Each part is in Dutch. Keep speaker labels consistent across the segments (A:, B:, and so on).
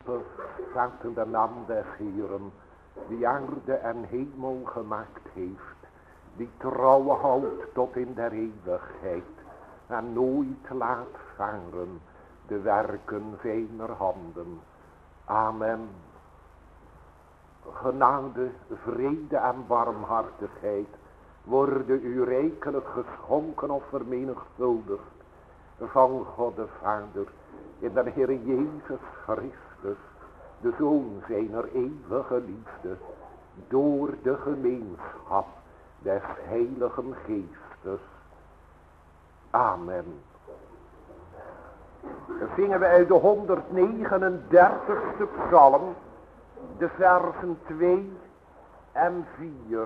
A: Zaten de naam des Heeren, die aarde en hemel gemaakt heeft, die trouw houdt tot in der eeuwigheid en nooit laat varen de werken zijner handen. Amen. Genade, vrede en barmhartigheid worden u rijkelijk geschonken of vermenigvuldigd van God de Vader in de Heer Jezus Christus, de Zoon zijner eeuwige liefde, door de gemeenschap des Heiligen Geestes. Amen. Dan zingen we uit de 139ste psalm, de versen 2 en 4.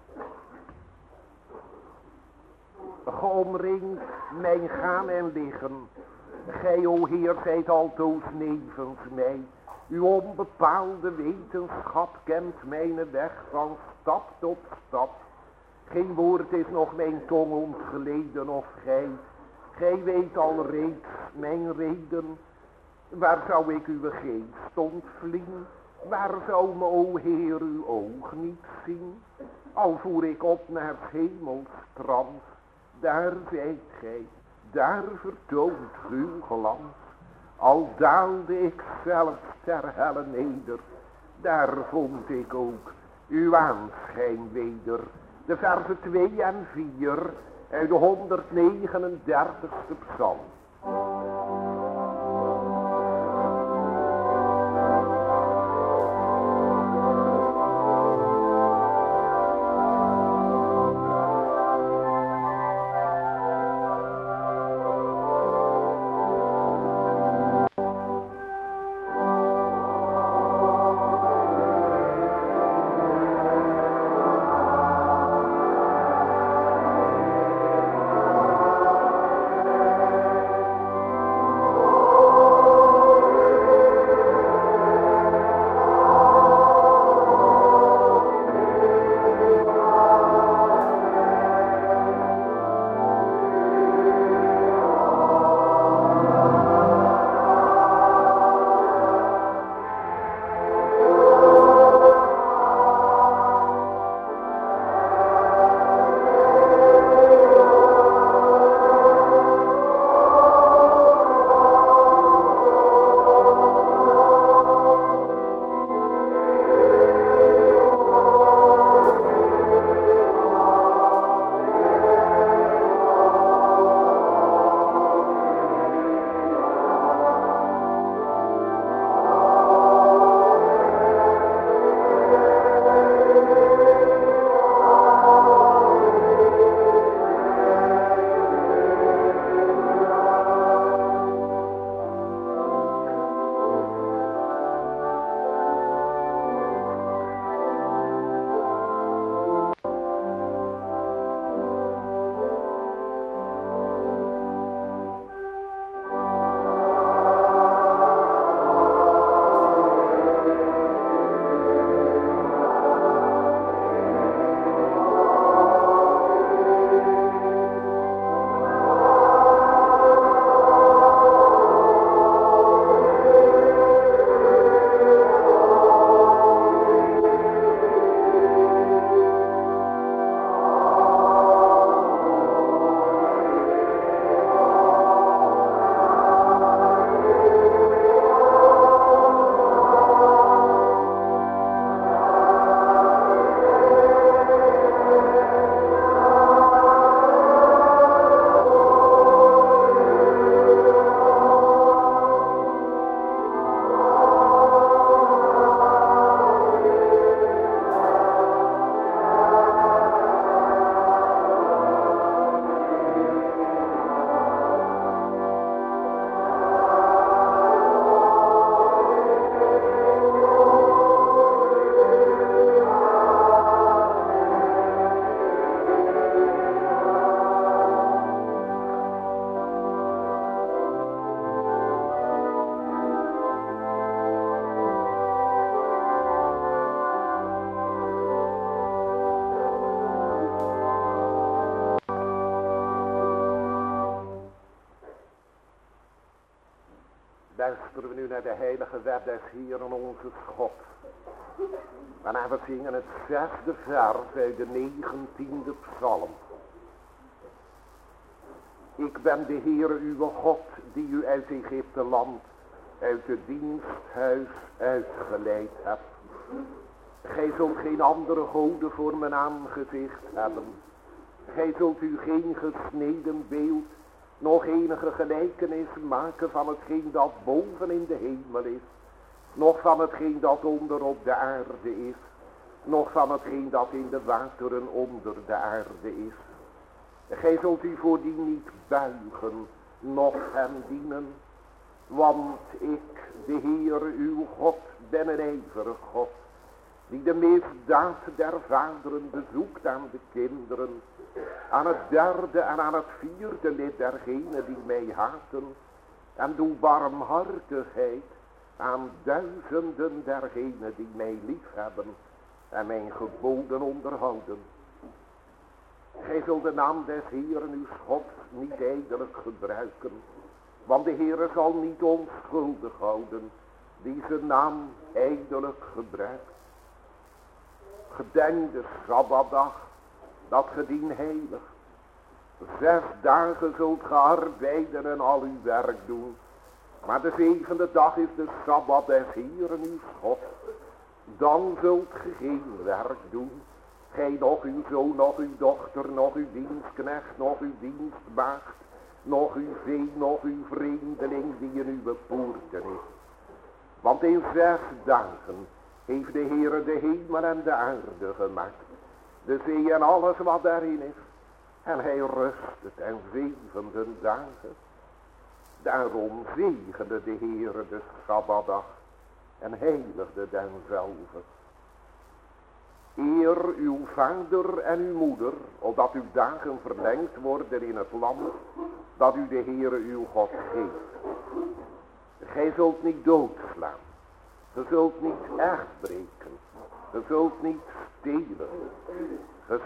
A: Geomringd mijn gaan en liggen, gij o Heer zijt altoos nevens mij. Uw onbepaalde wetenschap kent mijn weg van stap tot stap. Geen woord is nog mijn tong ontgleden of gij weet al reeds mijn reden. Waar zou ik uw geest ontvlien? Waar zou me, o Heer, uw oog niet zien? Al voer ik op naar het hemelstrand, daar zijt gij, daar vertoont uw glans. Al daalde ik zelfs ter helle neder, daar vond ik ook uw aanschijn weder. De versen 2 en 4 uit de 139ste psalm. luisteren we nu naar de heilige wet des Heeren onze God. Waarna we zingen het 6e vers uit de 19e psalm. Ik ben de Heere uw God, die u uit Egypte land, uit het diensthuis uitgeleid hebt. Gij zult geen andere goden voor mijn aangezicht hebben. Gij zult u geen gesneden beeld, nog enige gelijkenis maken van hetgeen dat boven in de hemel is, nog van hetgeen dat onder op de aarde is, nog van hetgeen dat in de wateren onder de aarde is. Gij zult u voor die niet buigen, noch hem dienen, want ik, de Heer uw God, ben een ijverig God, die de misdaad der vaderen bezoekt aan de kinderen, aan het 3e en aan het 4e lid dergenen die mij haten, en doe barmhartigheid aan duizenden dergenen die mij liefhebben en mijn geboden onderhouden. Gij zult de naam des Heeren uw Gods niet ijdelijk gebruiken, want de Heere zal niet onschuldig houden die zijn naam ijdelijk gebruikt. Gedenk de Sabbatdag, dat gedien heilig. 6 dagen zult ge arbeiden en al uw werk doen, maar de 7e dag is de Sabbat des Heeren uw God. Dan zult ge geen werk doen, gij nog uw zoon, nog uw dochter, nog uw dienstknecht, nog uw dienstmaagd, nog uw vee, nog uw vreemdeling die in uw poorten is. Want in 6 dagen heeft de Heere de hemel en de aarde gemaakt, de zee en alles wat daarin is. En hij rustte ten 7e dagen. Daarom zegende de Heere de Sabbatdag en heiligde denzelve. Eer uw vader en uw moeder, opdat uw dagen verlengd worden in het land dat u de Heere uw God geeft. Gij zult niet doodslaan. Ge zult niet echt breken. Ge zult niet stelen. Ge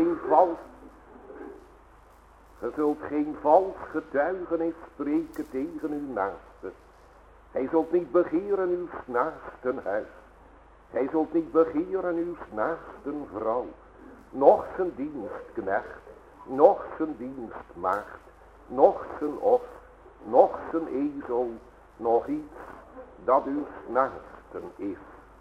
A: zult geen vals getuigenis spreken tegen uw naaste. Gij zult niet begeren uw naasten huis. Gij zult niet begeren uw naasten vrouw, noch zijn dienstknecht, noch zijn dienstmaagd, noch zijn os, noch zijn ezel, nog iets dat uw naasten is.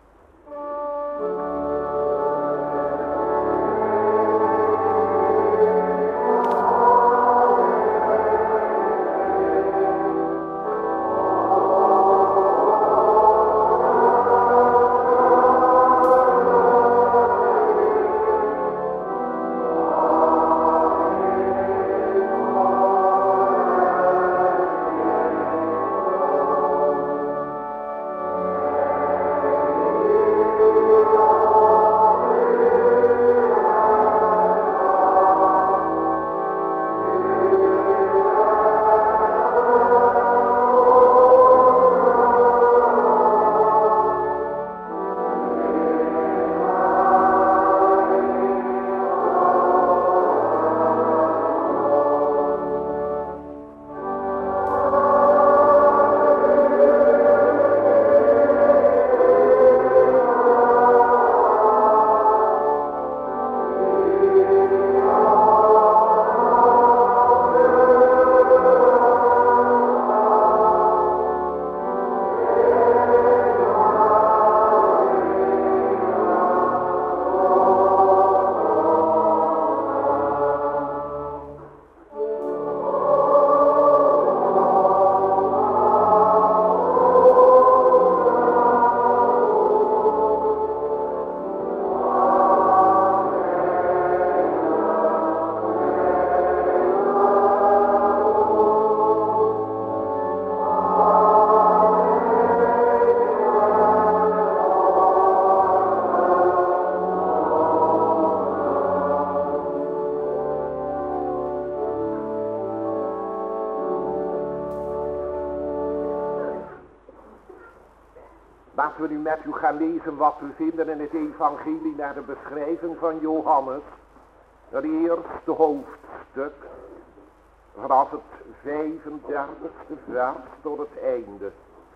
A: Laten we nu met u gaan lezen wat we vinden in het evangelie naar de beschrijving van Johannes. Het eerste hoofdstuk, vanaf het 35e vers tot het einde.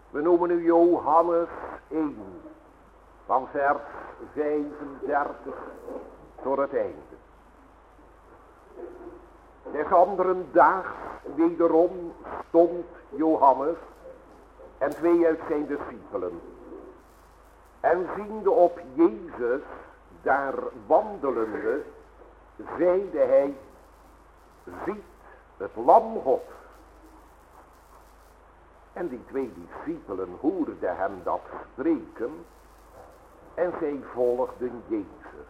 A: We noemen nu Johannes 1, van vers 35 tot het einde. Des anderen daags wederom stond Johannes en 2 uit zijn discipelen. En ziende op Jezus daar wandelende, zeide hij, ziet het lam Gods. En die 2 discipelen hoorden hem dat spreken en zij volgden Jezus.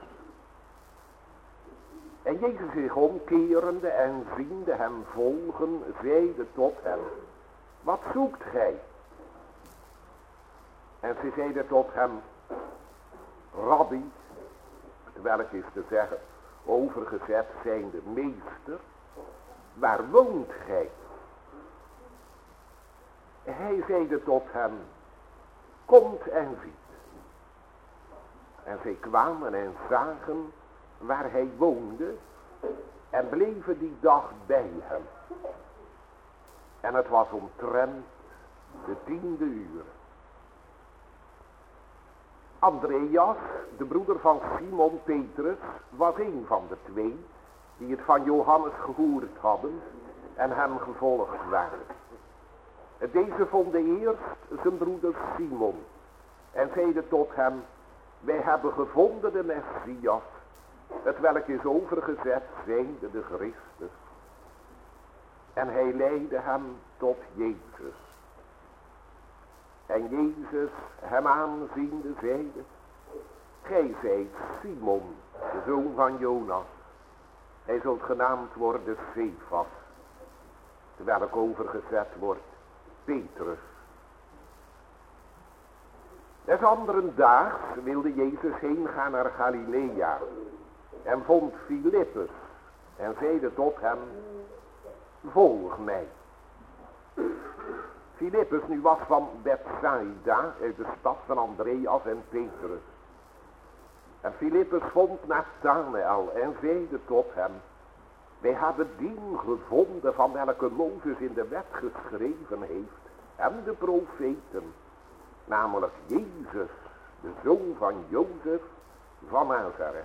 A: En Jezus zich omkerende en ziende hem volgen, zeide tot hem, wat zoekt gij? En ze zeiden tot hem, Rabbi, welk is te zeggen, overgezet zijnde meester, waar woont gij? Hij zeide tot hem, komt en ziet. En zij kwamen en zagen waar hij woonde en bleven die dag bij hem. En het was omtrent de 10e uur. Andreas, de broeder van Simon Petrus, was een van de 2 die het van Johannes gehoord hadden en hem gevolgd waren. Deze vonden eerst zijn broeder Simon en zeiden tot hem, wij hebben gevonden de Messias, het welk is overgezet zijnde de Christus. En hij leidde hem tot Jezus. En Jezus hem aanziende zeide, gij zijt Simon, de zoon van Jonas. Hij zult genaamd worden Cephas, terwijl ik overgezet wordt Petrus. Des anderen daags wilde Jezus heen gaan naar Galilea en vond Filippus en zeide tot hem, volg mij. Filippus nu was van Bethsaida, uit de stad van Andreas en Petrus. En Filippus vond Nathanael en zeide tot hem, wij hebben dien gevonden van welke Mozes in de wet geschreven heeft en de profeten, namelijk Jezus, de zoon van Jozef van Nazareth.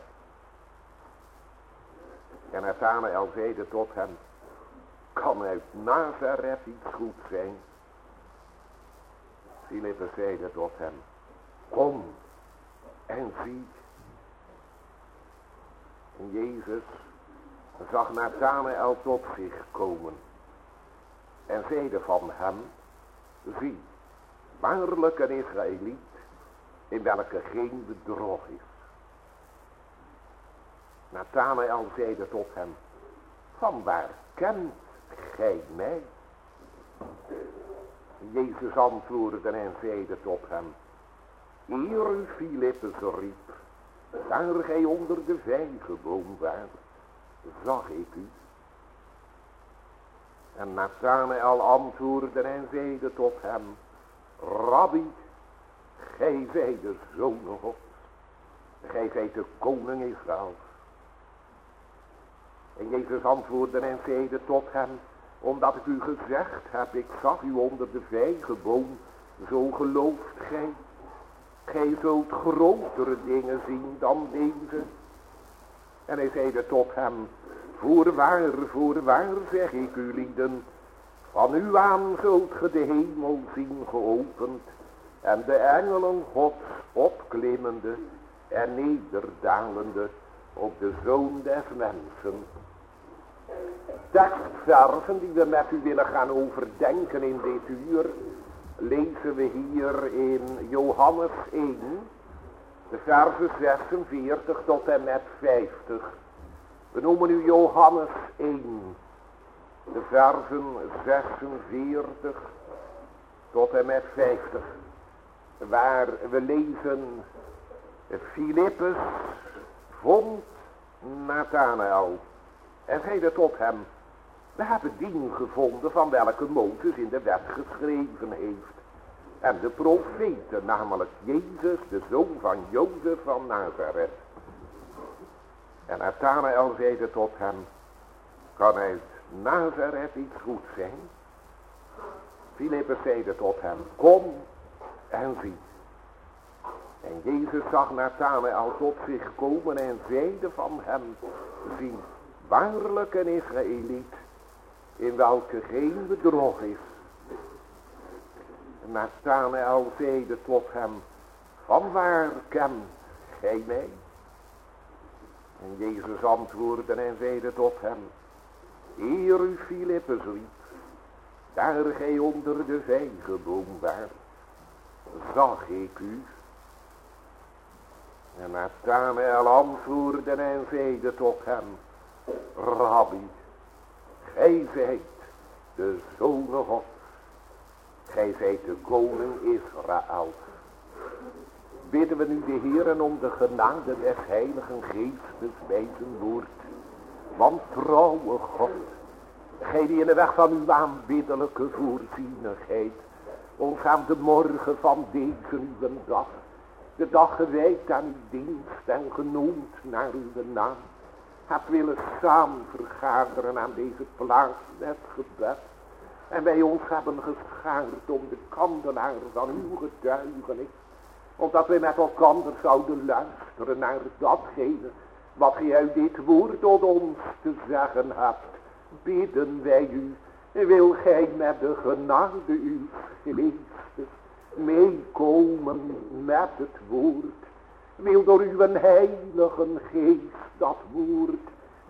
A: En Nathanael zeide tot hem, kan uit Nazareth iets goed zijn? Filippus zeide tot hem, kom en zie. En Jezus zag Nathanael tot zich komen en zeide van hem, zie, waarlijk een Israëliet, in welke geen bedrog is. Nathanael zeide tot hem, vanwaar kent gij mij? Jezus antwoordde en zeide tot hem, eer u Filippus riep, daar gij onder de vijgenboom waart, zag ik u. En Nathanael antwoordde en zeide tot hem, Rabbi, gij zijt de Zoon Gods, gij zijt de koning Israëls. En Jezus antwoordde en zeide tot hem, omdat ik u gezegd heb, ik zag u onder de vijgenboom, zo gelooft gij. Gij zult grotere dingen zien dan deze. En hij zeide tot hem, voorwaar zeg ik u lieden, van u aan zult ge de hemel zien geopend en de engelen Gods opklimmende en nederdalende op de Zoon des Mensen. Tekstversen die we met u willen gaan overdenken in dit uur, lezen we hier in Johannes 1, de versen 46 tot en met 50. We noemen nu Johannes 1, de versen 46 tot en met 50. Waar we lezen, Filippus vond Nathanael en zeide tot hem, we hebben dien gevonden van welke Mozes in de wet geschreven heeft. En de profeten, namelijk Jezus, de zoon van Jozef van Nazareth. En Nathanael zeide tot hem, kan uit Nazareth iets goed zijn? Filippus zeide tot hem, kom en zie. En Jezus zag Nathanael tot zich komen en zeide van hem, zie, waarlijk een Israëliet, in welke geen bedrog is. Nathanael zeide tot hem, vanwaar kent gij mij? En Jezus antwoordde en zeide tot hem, eer u Filippus riep, daar gij onder de vijgenboom waart, zag ik u. En Nathanael antwoordde en zeide tot hem, Rabbi, gij zijt de Zoon Gods, gij zijt de koning Israël. Bidden we nu de Heeren om de genade des Heiligen Geestes bij zijn woord. Want trouwe God, gij die in de weg van uw aanbiddelijke voorzienigheid ons aan de morgen van deze uw dag, de dag gewijd aan uw dienst en genoemd naar uw naam, hebt willen samen vergaderen aan deze plaats met gebed. En wij ons hebben geschaard om de kandelaar van uw getuigenis, opdat wij met elkander zouden luisteren naar datgene wat gij uit dit woord tot ons te zeggen hebt. Bidden wij u, wil gij met de genade uw Geestes meekomen met het woord. Wil door uw heilige geest dat woord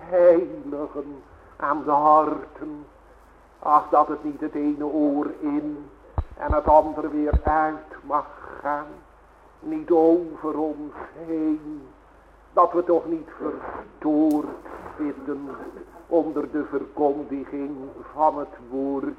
A: heiligen aan de harten. Ach, dat het niet het ene oor in en het andere weer uit mag gaan. Niet over ons heen. Dat we toch niet verstoord zitten onder de verkondiging van het woord.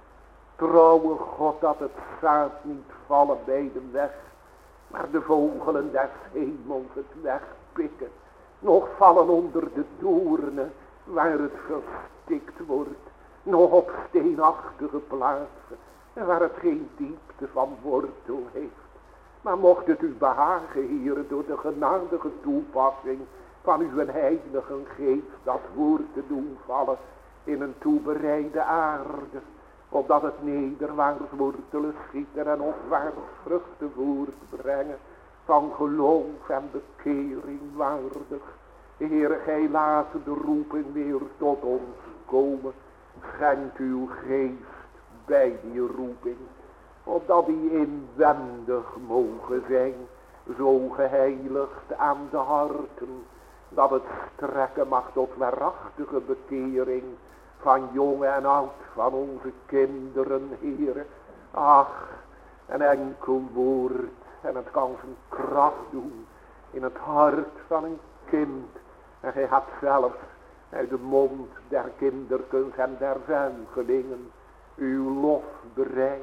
A: Trouwe God, dat het zaad niet vallen bij de weg, maar de vogelen des hemels het wegpikken. Nog vallen onder de doornen waar het verstikt wordt. Nog op steenachtige plaatsen waar het geen diepte van wortel heeft. Maar mocht het u behagen, Heere, door de genadige toepassing van uw heilige geest dat woord te doen vallen in een toebereide aarde, opdat het nederwaarts wortelen schieten en opwaarts vruchten voortbrengen van geloof en bekering waardig. Heere, gij laat de roeping weer tot ons komen. Schenkt uw geest bij die roeping, opdat die inwendig mogen zijn, zo geheiligd aan de harten, dat het strekken mag tot waarachtige bekering van jong en oud, van onze kinderen, Heere. Ach, een enkel woord en het kan zijn kracht doen in het hart van een kind. En gij hebt zelfs uit de mond der kinderkens en der zuigelingen uw lof bereid.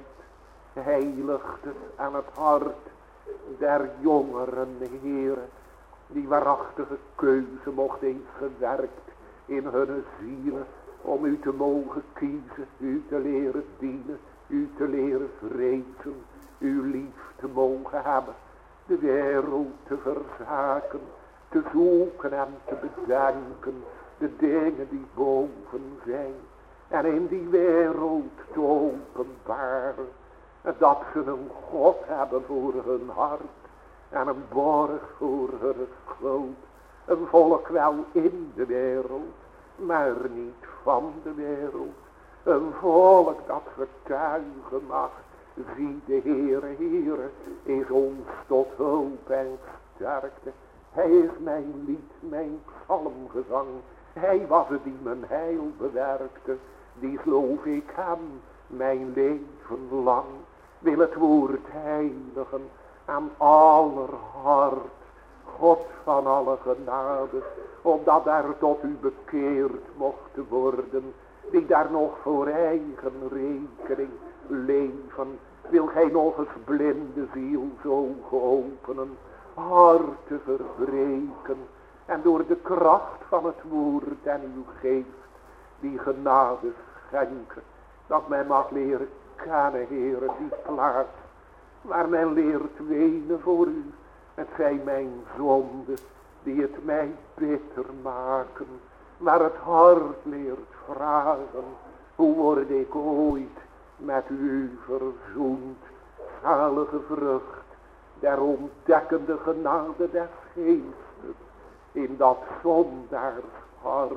A: Heiligt het aan het hart der jongeren, Heere, die waarachtige keuze mocht eens gewerkt in hun zielen, om u te mogen kiezen, u te leren dienen, u te leren vrezen, u lief te mogen hebben, de wereld te verzaken, te zoeken en te bedenken, de dingen die boven zijn, en in die wereld te openbaren, dat ze een God hebben voor hun hart, en een borg voor hun schoot, een volk wel in de wereld, maar niet van de wereld, een volk dat getuigen mag, zie de Heere, Heere, is ons tot hulp en sterkte. Hij is mijn lied, mijn psalmgezang, hij was het die mijn heil bewerkte, die geloof ik hem mijn leven lang. Wil het woord heiligen aan aller hart, God van alle genade, opdat daar tot u bekeerd mocht worden, die daar nog voor eigen rekening leven. Wil gij nog eens blinde ziel zo openen, harten verbreken, en door de kracht van het woord en uw geest die genade schenken, dat men mag leren kennen, Heere, die plaats waar men leert wenen voor u. Het zijn mijn zonden die het mij bitter maken, waar het hart leert vragen, hoe word ik ooit met u verzoend, zalige vrucht der ontdekkende genade des geestes, in dat zondaarshart,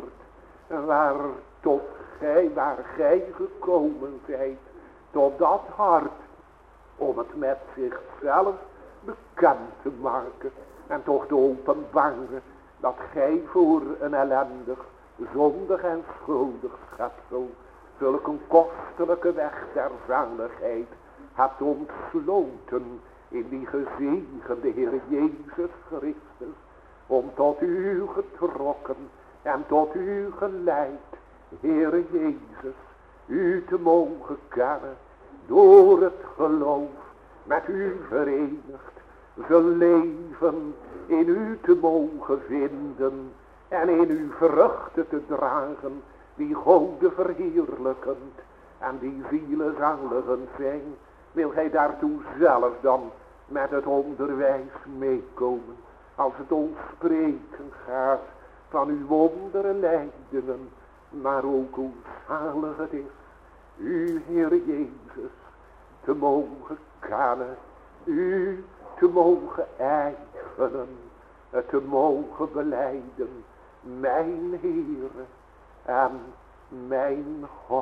A: waar gij gekomen zijt, tot dat hart, om het met zichzelf bekend te maken, en toch te openbaren, dat gij voor een ellendig, zondig en schuldig schepsel, zulk een kostelijke weg der zaligheid hebt ontsloten in die gezegende Heer Jezus Christus, om tot u getrokken en tot u geleid, Heer Jezus, u te mogen kennen, door het geloof met u verenigd, zijn leven in u te mogen vinden en in uw vruchten te dragen, die Gode verheerlijkend en die zielen zaligend zijn. Wil gij daartoe zelf dan met het onderwijs meekomen, als het ons spreken gaat van uw wondere lijdenen, maar ook hoe zalig het is u, Heer Jezus, te mogen kennen, u te mogen eigenen, te mogen belijden, mijn Heere en mijn God.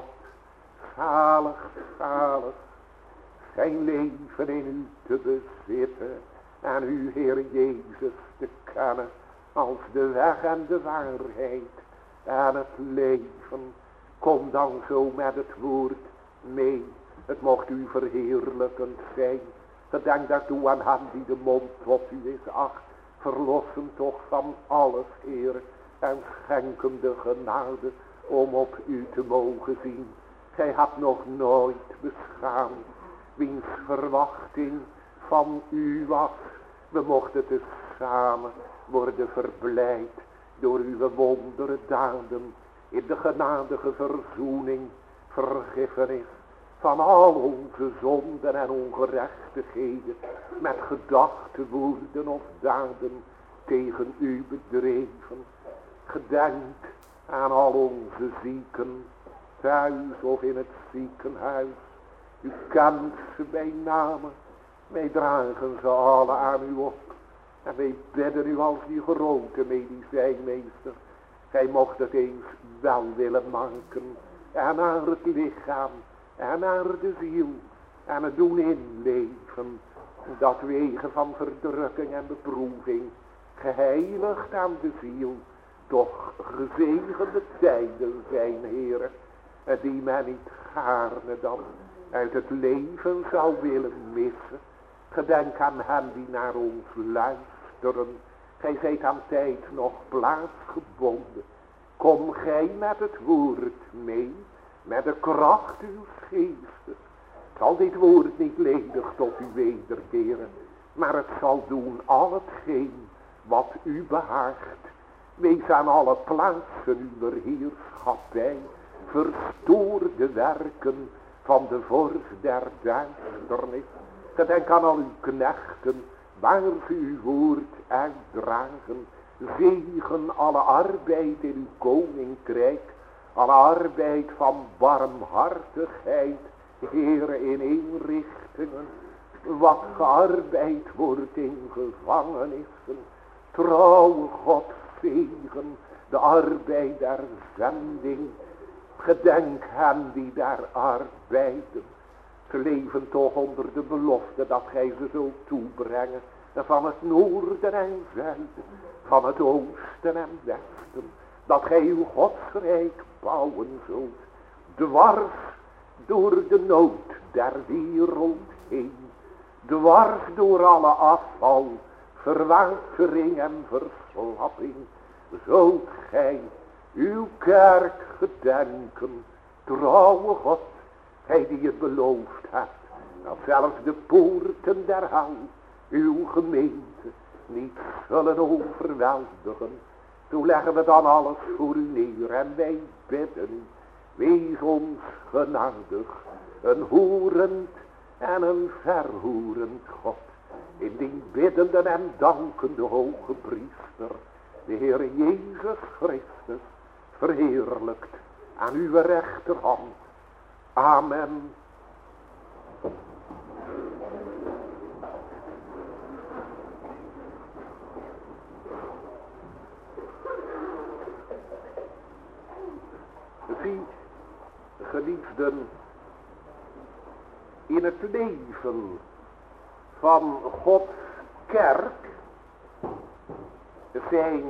A: Zalig, zalig, zijn leven in u te bezitten en u, Heer Jezus, te kennen als de weg en de waarheid en het leven. Kom dan zo met het woord mee, het mocht u verheerlijkend zijn. Gedenk daartoe aan hem die de mond tot u is acht. Verlos hem toch van alles, Heer, en schenk hem de genade om op u te mogen zien. Gij hebt nog nooit beschaamd wiens verwachting van u was. We mochten te samen worden verblijd door uw wondere daden in de genadige verzoening, vergiffenis van al onze zonden en ongerechtigheden, met gedachten, woorden of daden tegen u bedreven. Gedenk aan al onze zieken, thuis of in het ziekenhuis. U kent ze bij namen, wij dragen ze alle aan u op. En wij bidden u als die grote medicijnmeester, gij mocht het eens wel willen maken, en naar het lichaam, en naar de ziel, en het doen inleven, dat wegen van verdrukking en beproeving, geheiligd aan de ziel, toch gezegende tijden zijn, Heere, die men niet gaarne dan uit het leven zou willen missen. Gedenk aan hen die naar ons luisteren. Gij zijt aan tijd nog plaatsgebonden. Kom gij met het woord mee, met de kracht uw geestes. Zal dit woord niet ledig tot u wederkeren, maar het zal doen al hetgeen wat u behaagt. Wees aan alle plaatsen uw heerschappij, verstoor de werken van de vorst der duisternis. Gedenk aan al uw knechten, waar ze uw woord uitdragen. Zegen alle arbeid in uw koninkrijk, alle arbeid van barmhartigheid, Heere, in inrichtingen, wat gearbeid wordt in gevangenissen. Trouwe God, zegen de arbeid der zending. Gedenk hen die daar arbeiden. Ze leven toch onder de belofte dat gij ze zult toebrengen. Van het noorden en zuiden, van het oosten en westen. Dat gij uw godsrijk bouwen zult. Dwars door de nood der wereld heen. Dwars door alle afval, verwatering en verslapping. Zult gij uw kerk gedenken, trouwe God. Gij die het beloofd hebt, dat zelfs de poorten der hel uw gemeente niet zullen overweldigen. Zo leggen we dan alles voor u neer en wij bidden, wees ons genadig, een hoerend en een verhoerend God. In die biddende en dankende hoge priester, de Heer Jezus Christus, verheerlijkt aan uw rechterhand. Amen geliefden, in het leven van Gods kerk zijn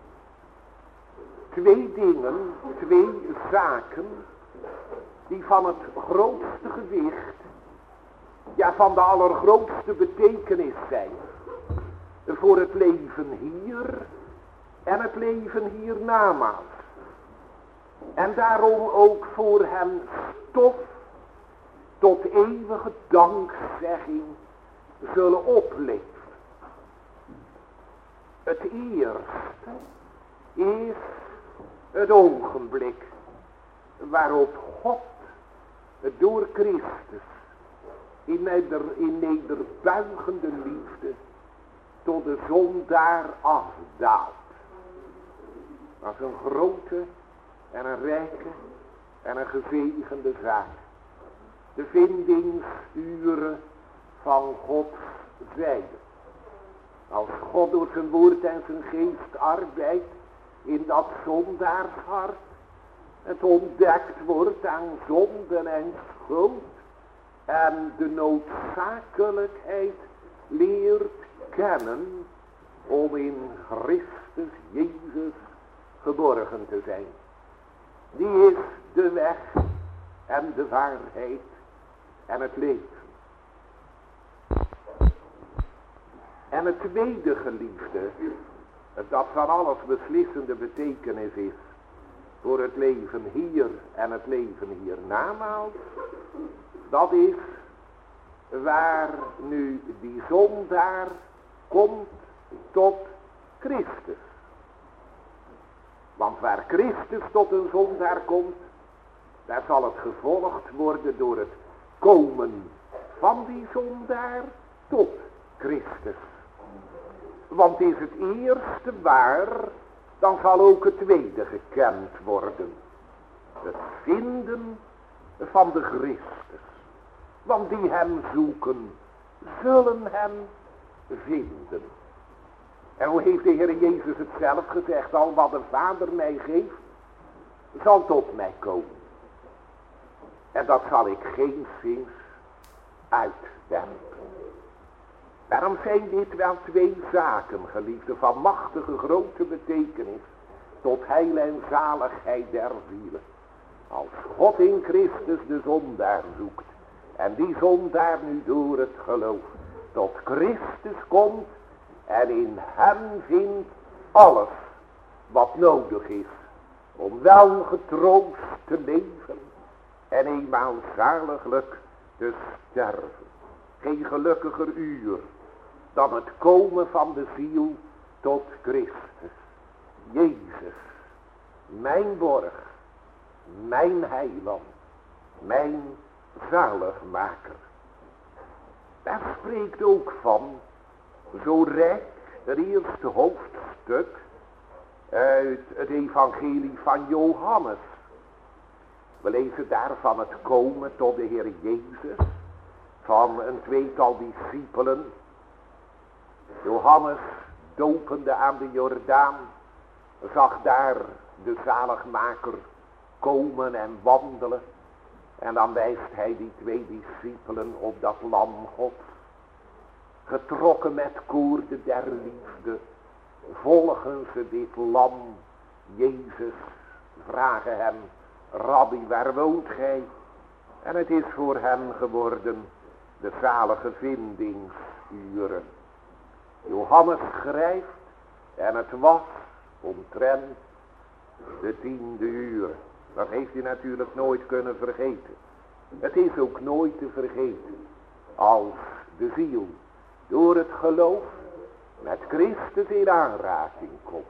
A: twee dingen, twee zaken, die van het grootste gewicht, ja van de allergrootste betekenis zijn, voor het leven hier en het leven hiernamaals. En daarom ook voor hem stof tot eeuwige dankzegging zullen opleveren. Het eerste is het ogenblik waarop God door Christus in nederbuigende liefde tot de zondaar afdaalt. Dat is een grote en een rijke en een gezegende zaak. De vindingsuren van Gods zijde. Als God door zijn woord en zijn geest arbeidt in dat zondaarshart, het ontdekt wordt aan zonden en schuld en de noodzakelijkheid leert kennen om in Christus Jezus geborgen te zijn. Die is de weg en de waarheid en het leven. En het tweede, geliefde, dat van alles beslissende betekenis is voor het leven hier en het leven hiernamaals, dat is waar nu die zondaar komt tot Christus. Want waar Christus tot een zondaar komt, daar zal het gevolgd worden door het komen van die zondaar tot Christus. Want is het eerste waar, dan zal ook het tweede gekend worden. Het vinden van de Christus. Want die hem zoeken, zullen hem vinden. En hoe heeft de Heer Jezus het zelf gezegd? Al wat de Vader mij geeft, zal tot mij komen. En dat zal ik geenszins uitwerpen. Daarom zijn dit wel twee zaken, geliefde, van machtige grote betekenis tot heil en zaligheid der zielen. Als God in Christus de zondaar zoekt en die zondaar nu door het geloof tot Christus komt en in hem vindt alles wat nodig is om wel getroost te leven en eenmaal zaliglijk te sterven. Geen gelukkiger uur dan het komen van de ziel tot Christus. Jezus, mijn borg, mijn heiland, mijn zaligmaker. Daar spreekt ook van, zo rijk, het eerste hoofdstuk uit het evangelie van Johannes. We lezen daarvan het komen tot de Heer Jezus van een tweetal discipelen. Johannes, dopende aan de Jordaan, zag daar de zaligmaker komen en wandelen. En dan wijst hij die twee discipelen op dat lam Gods. Getrokken met koorden der liefde, volgen ze dit lam Jezus, vragen hem, Rabbi, waar woont gij? En het is voor hem geworden de zalige vindingsuren. Johannes schrijft, en het was omtrent de 10e uur. Dat heeft hij natuurlijk nooit kunnen vergeten. Het is ook nooit te vergeten als de ziel door het geloof met Christus in aanraking komt.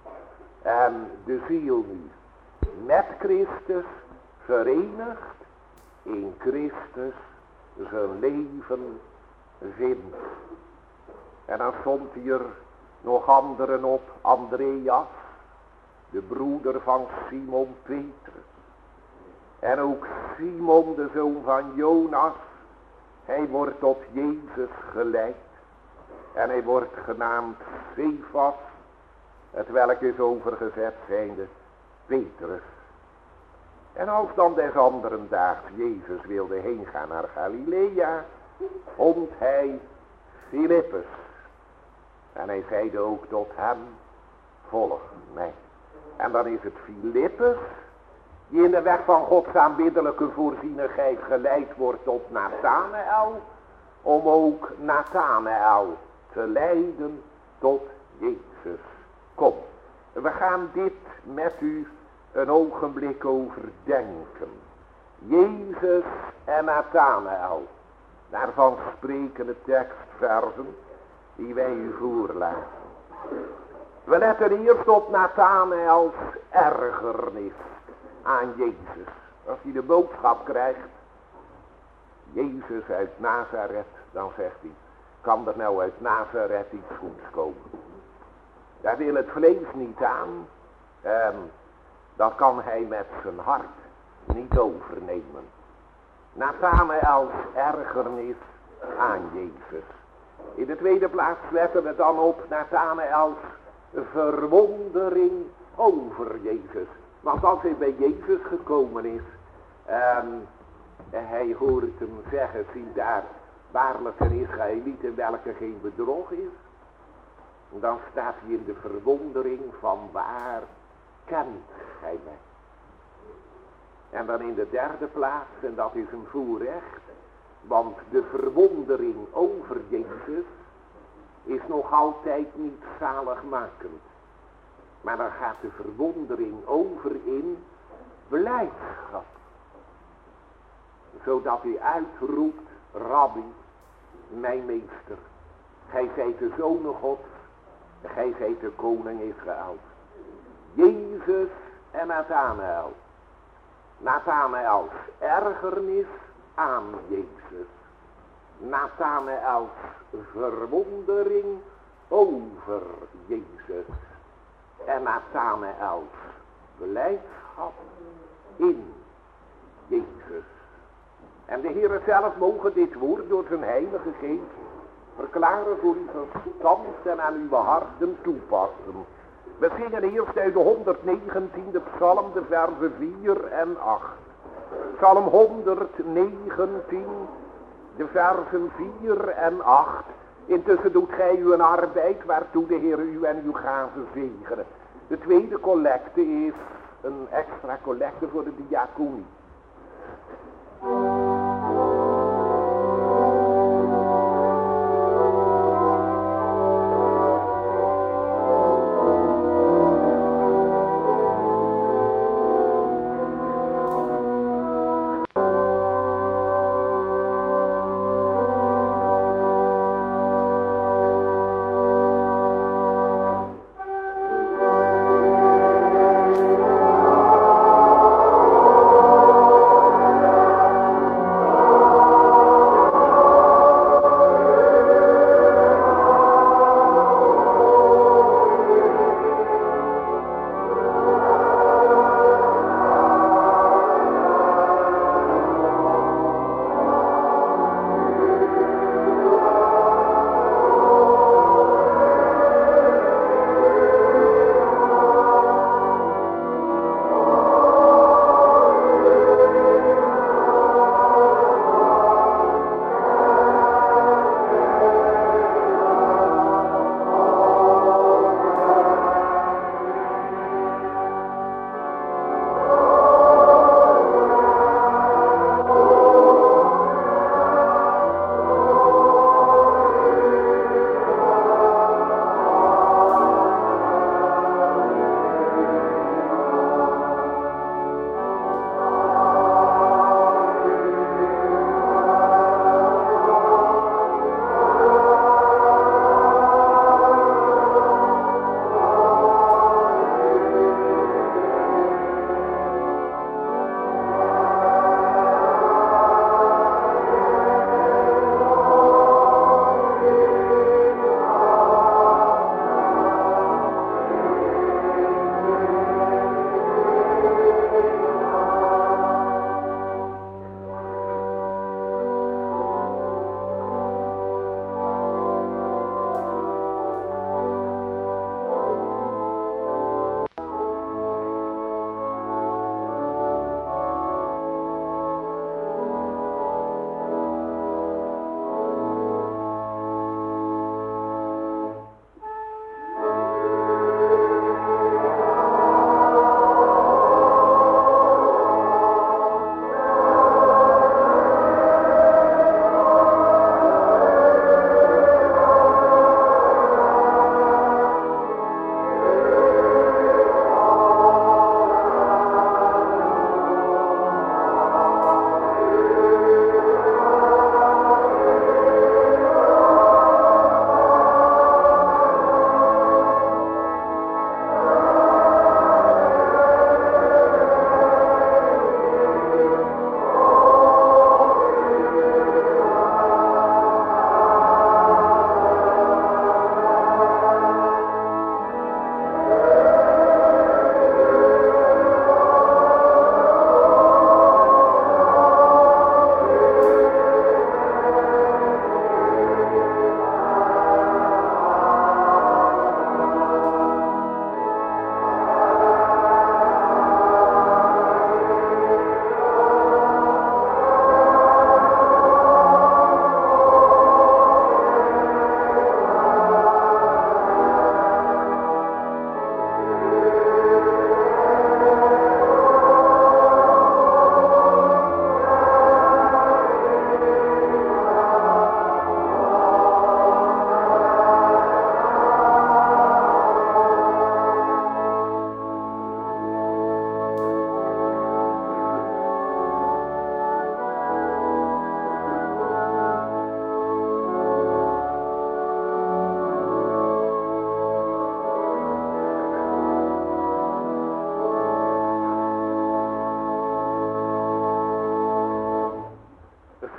A: En de ziel nu met Christus verenigd in Christus zijn leven vindt. En dan stond hier nog anderen op, Andreas, de broeder van Simon Petrus. En ook Simon, de zoon van Jonas, hij wordt tot Jezus geleid. En hij wordt genaamd Cephas, het welk is overgezet zijnde Petrus. En als dan des anderen daags Jezus wilde heen gaan naar Galilea, vond hij Filippus. En hij zeide ook tot hem, volg mij. En dan is het Filippus die in de weg van Gods aanbiddelijke voorzienigheid geleid wordt tot Nathanael, om ook Nathanael te leiden tot Jezus. Kom, we gaan dit met u een ogenblik overdenken. Jezus en Nathanael. Daarvan spreken de tekstversen die wij u voorlaten. We letten eerst op Nathanaels ergernis aan Jezus. Als hij de boodschap krijgt, Jezus uit Nazareth, dan zegt hij, kan er nou uit Nazareth iets goeds komen? Daar wil het vlees niet aan. Dat kan hij met zijn hart niet overnemen. Nathanaels ergernis aan Jezus. In de tweede plaats letten we dan op Nathanaels verwondering over Jezus. Want als hij bij Jezus gekomen is, hij hoort hem zeggen, zie daar waarlijk een Israëliet in welke geen bedrog is. Dan staat hij in de verwondering van waar kent hij mij. En dan in de derde plaats, en dat is een voorrecht, want de verwondering over Jezus is nog altijd niet zaligmakend. Maar dan gaat de verwondering over in blijdschap. Zodat hij uitroept, Rabbi, mijn meester, gij zijt de Zoon Gods, gij zijt de koning Israëls. Jezus en Nathanael. Nathanaels ergernis aan Jezus. Nathanaels verwondering over Jezus. En Nathanaels blijdschap in Jezus. En de Heere zelf mogen dit woord door zijn heilige geest verklaren voor uw verstand en aan uw harten toepassen. We zingen eerst uit de 119e psalm, de versen 4 en 8. Psalm 119, de versen 4 en 8. Intussen doet gij uw arbeid, waartoe de Heer u en uw gaven zegenen. De tweede collecte is een extra collecte voor de diaconie.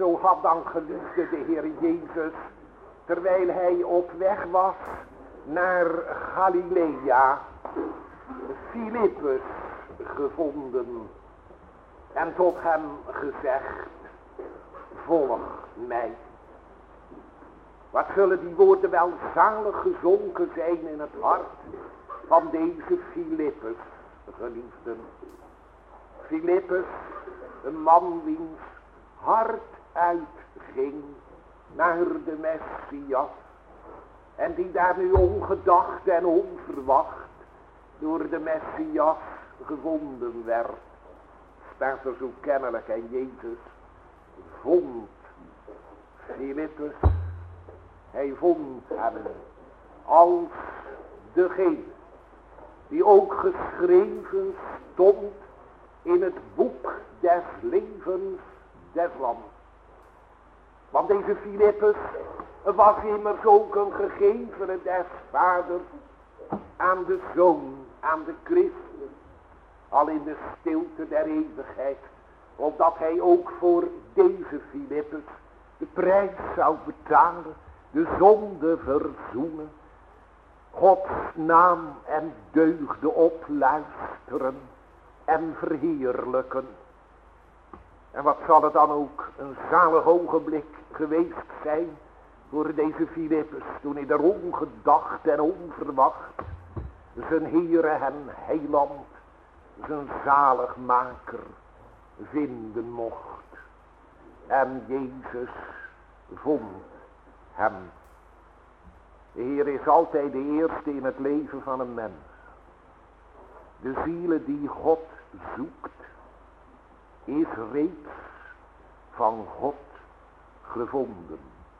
A: Zo had dan geliefde de Heer Jezus, terwijl hij op weg was naar Galilea, Filippus gevonden en tot hem gezegd: volg mij. Wat zullen die woorden wel zalig gezonken zijn in het hart van deze Filippus, geliefden. Filippus, een man wiens hart uitging naar de Messias, en die daar nu ongedacht en onverwacht door de Messias gevonden werd. Staat er zo kennelijk, en Jezus vond Filippus. Hij vond hem als degene die ook geschreven stond in het boek des levens des lams. Want deze Filippus was immers ook een gegevene des vaders aan de Zoon, aan de Christus, al in de stilte der eeuwigheid, opdat hij ook voor deze Filippus de prijs zou betalen, de zonde verzoenen, Gods naam en deugde opluisteren en verheerlijken. En wat zal het dan ook een zalig ogenblik geweest zijn voor deze Filippus, toen hij er ongedacht en onverwacht zijn Heere en Heiland, zijn zaligmaker vinden mocht. En Jezus vond hem. De Heer is altijd de eerste in het leven van een mens. De zielen die God zoekt, is reeds van God gevonden.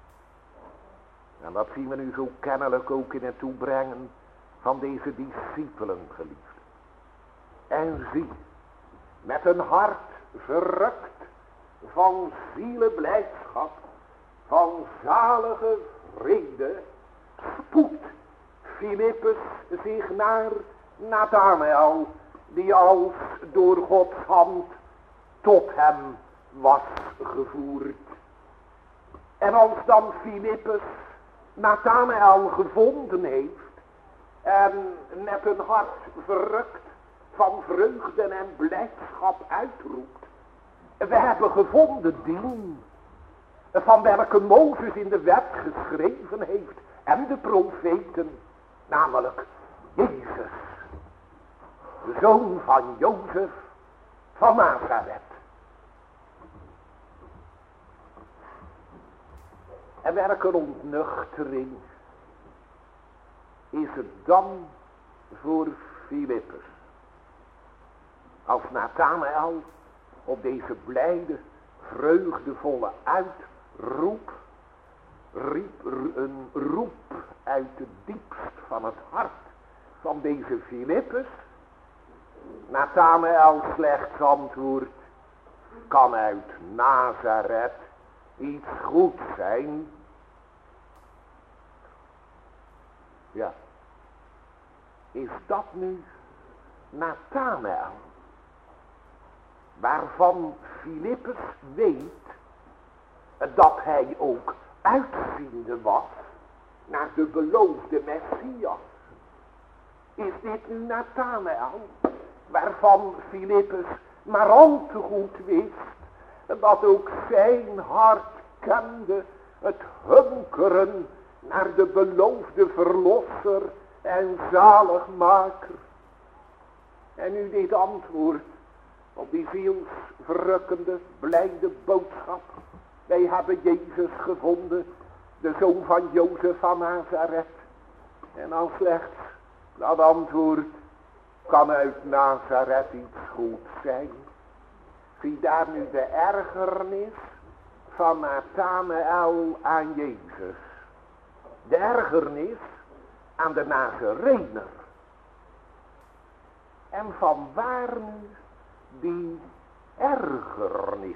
A: En dat zien we nu zo kennelijk ook in het toebrengen van deze discipelen, geliefd. En zie, met een hart verrukt van zieleblijdschap, van zalige vrede, spoedt Filippus zich naar Nathanael, die als door Gods hand tot hem was gevoerd. En als dan Filippus Nathanael gevonden heeft en met een hart verrukt van vreugde en blijdschap uitroept: we hebben gevonden die van welke Mozes in de wet geschreven heeft en de profeten, namelijk Jezus, de zoon van Jozef van Nazareth. En welke ontnuchtering is het dan voor Filippus, als Nathanael op deze blijde, vreugdevolle uitroep riep een roep uit het diepst van het hart van deze Filippus. Nathanael slechts antwoordt: kan uit Nazareth iets goed zijn? Ja, is dat nu Nathanael, waarvan Filippus weet dat hij ook uitziende was naar de beloofde Messias? Is dit nu Nathanael, waarvan Filippus maar al te goed wist dat ook zijn hart kende het hunkeren naar de beloofde verlosser en zaligmaker? En nu dit antwoord op die zielsverrukkende, blijde boodschap: wij hebben Jezus gevonden, de zoon van Jozef van Nazareth. En dan slechts dat antwoord: kan uit Nazareth iets goed zijn? Zie daar nu de ergernis van Nathanael aan Jezus. De ergernis aan de Nazarener. En van waar nu die ergernis?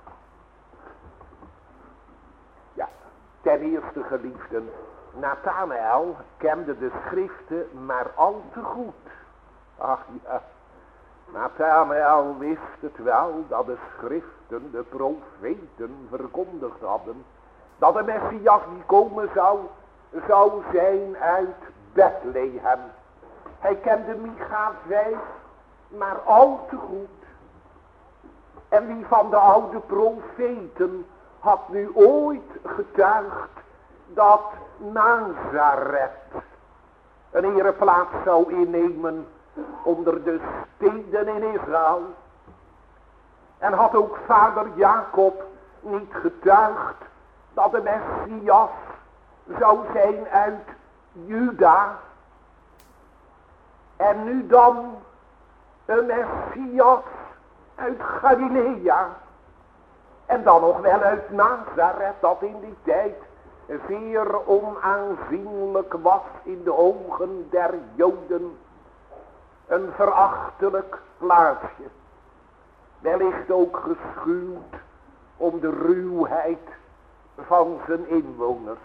A: Ja, ten eerste, geliefden, Nathanael kende de schriften maar al te goed. Ach ja, Nathanael wist het wel dat de schriften, de profeten verkondigd hadden, dat de Messias die komen zou zijn uit Bethlehem. Hij kende Micha 5 maar al te goed. En wie van de oude profeten had nu ooit getuigd dat Nazareth een ereplaats zou innemen onder de steden in Israël? En had ook vader Jacob niet getuigd dat de Messias zou zijn uit Juda? En nu dan een Messias uit Galilea. En dan nog wel uit Nazareth, dat in die tijd zeer onaanzienlijk was in de ogen der Joden. Een verachtelijk plaatsje. Wellicht ook geschuwd om de ruwheid van zijn inwoners.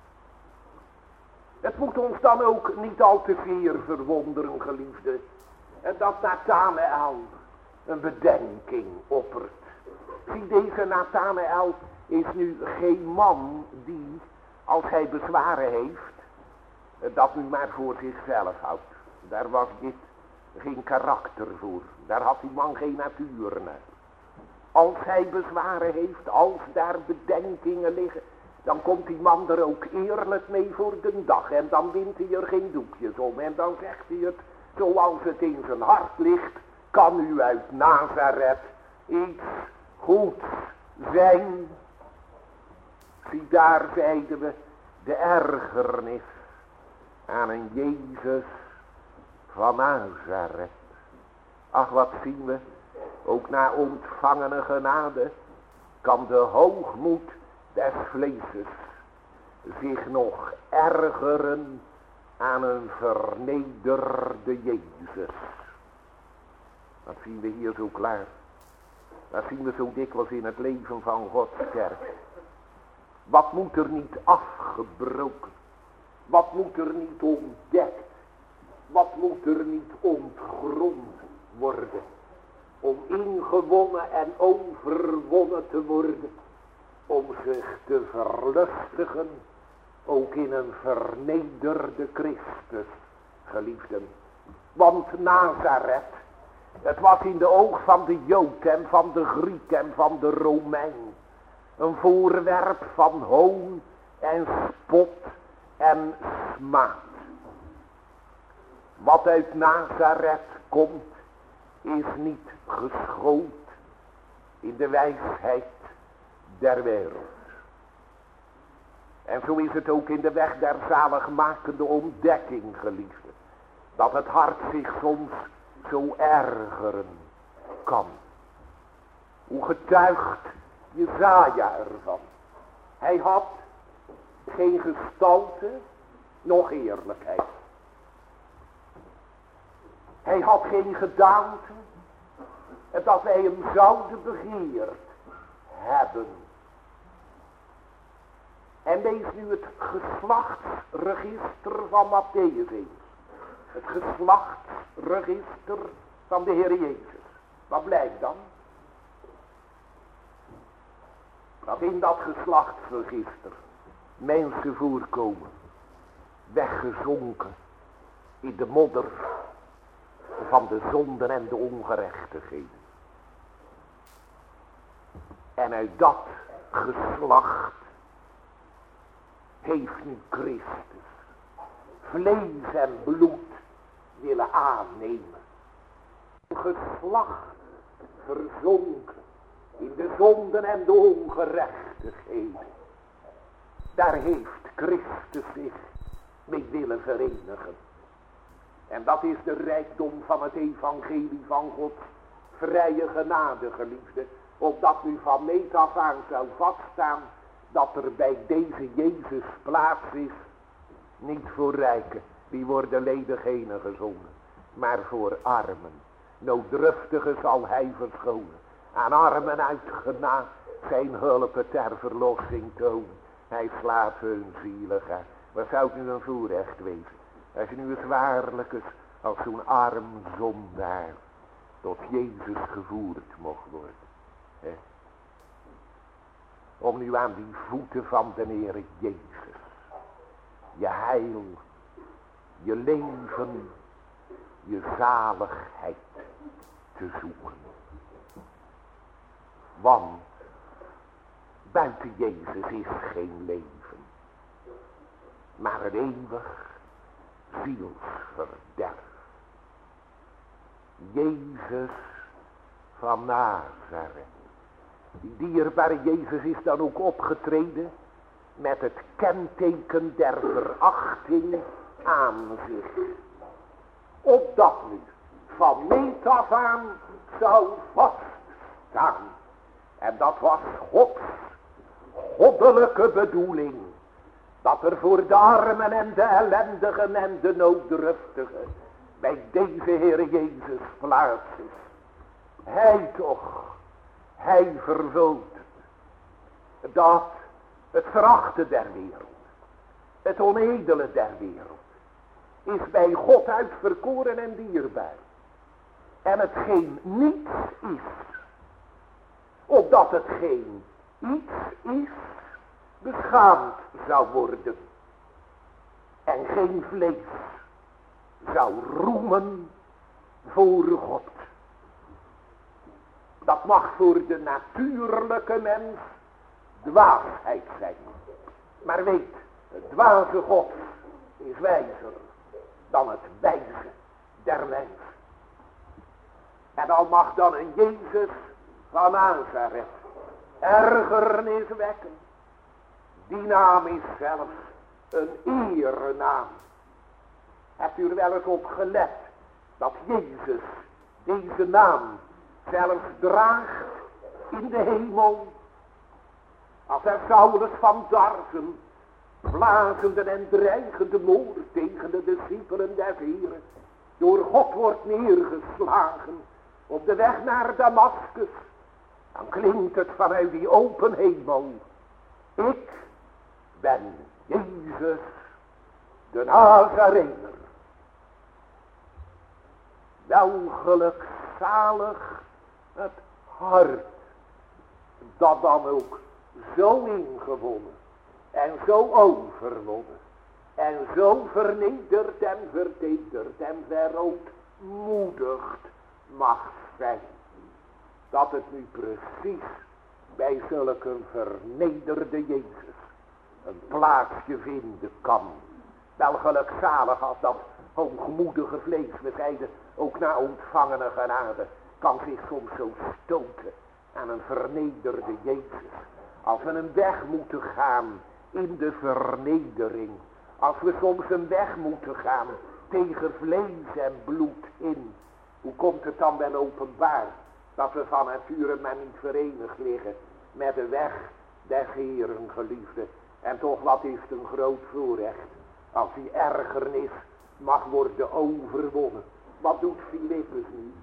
A: Het moet ons dan ook niet al te zeer verwonderen, geliefde, dat Nathanael een bedenking oppert. Zie, deze Nathanael is nu geen man die, als hij bezwaren heeft, dat nu maar voor zichzelf houdt. Daar was dit geen karakter voor. Daar had die man geen natuur naar. Als hij bezwaren heeft, als daar bedenkingen liggen, dan komt die man er ook eerlijk mee voor de dag. En dan wint hij er geen doekjes om. En dan zegt hij het zoals het in zijn hart ligt. Kan u uit Nazareth iets goeds zijn? Zie, daar zeiden we de ergernis aan een Jezus van Nazareth. Ach, wat zien we, ook na ontvangene genade kan de hoogmoed des vleeses zich nog ergeren aan een vernederde Jezus. Dat zien we hier zo klaar. Dat zien we zo dikwijls in het leven van Gods kerk. Wat moet er niet afgebroken? Wat moet er niet ontdekt? Wat moet er niet ontgrond worden? Om ingewonnen en overwonnen te worden. Om zich te verlustigen. Ook in een vernederde Christus, geliefden. Want Nazareth, het was in de oog van de Jood en van de Griek en van de Romein een voorwerp van hoon en spot en smaad. Wat uit Nazareth komt, is niet geschoold in de wijsheid der wereld. En zo is het ook in de weg der zaligmakende ontdekking, geliefde, dat het hart zich soms zo ergeren kan. Hoe getuigt Jesaja ervan? Hij had geen gestalte, noch eerlijkheid. Hij had geen gedaante, dat wij hem zouden begeerd hebben. En lees nu het geslachtsregister van Mattheüs eens. Het geslachtsregister van de Heer Jezus. Wat blijkt dan? Dat in dat geslachtsregister mensen voorkomen, weggezonken in de modder van de zonden en de ongerechtigheden. En uit dat geslacht heeft nu Christus vlees en bloed willen aannemen. Een geslacht verzonken in de zonden en de ongerechtigheden. Daar heeft Christus zich mee willen verenigen. En dat is de rijkdom van het evangelie van Gods vrije genade, geliefde. Opdat nu van meet af aan zou vaststaan dat er bij deze Jezus plaats is. Niet voor rijken, die worden ledig heen gezonden. Maar voor armen. Nooddruftigen zal hij verschonen. Aan armen uitgenaamd zijn hulpen ter verlossing tonen. Hij slaat hun zielig aan. Wat zou het nu een voorrecht wezen? Als je nu eens waarlijk eens als zo'n arm zondaar tot Jezus gevoerd mocht worden. He. Om nu aan die voeten van de Heer Jezus je heil, je leven, je zaligheid te zoeken. Want buiten Jezus is geen leven, maar een eeuwig zielsverderf. Jezus van Nazareth. Die dierbare Jezus is dan ook opgetreden met het kenteken der verachting aan zich. Opdat nu van meet af aan zou vaststaan. En dat was Gods goddelijke bedoeling. Dat er voor de armen en de ellendigen en de nooddruftigen bij deze Heer Jezus plaats is. Hij toch, hij vervult dat het verachte der wereld, het onedele der wereld, is bij God uitverkoren en dierbaar. En hetgeen niets is, opdat hetgeen iets is, beschaamd zou worden. En geen vlees zou roemen voor God. Dat mag voor de natuurlijke mens dwaasheid zijn. Maar weet, het dwaze God is wijzer dan het wijze der mens. En al mag dan een Jezus van Nazareth ergernis wekken. Die naam is zelfs een erenaam. Hebt u er wel eens op gelet dat Jezus deze naam zelfs draagt in de hemel? Als er Saulus van Tarsen blazende en dreigende moord tegen de discipelen des Heren door God wordt neergeslagen op de weg naar Damaskus, dan klinkt het vanuit die open hemel: ik ben Jezus de Nazarener. Wel gelukzalig het hart dat dan ook zo ingewonnen en zo overwonnen en zo vernederd en vertederd en verootmoedigd mag zijn, dat het nu precies bij zulke vernederde Jezus een plaatsje vinden kan. Wel gelukzalig als dat hoogmoedige vlees, we zeiden ook na ontvangene genade, kan zich soms zo stoten aan een vernederde Jezus. Als we een weg moeten gaan in de vernedering, als we soms een weg moeten gaan tegen vlees en bloed in, hoe komt het dan wel openbaar dat we van nature maar niet verenigd liggen met de weg des Heeren, geliefde? En toch, wat is het een groot voorrecht als die ergernis mag worden overwonnen. Wat doet Filippus nu?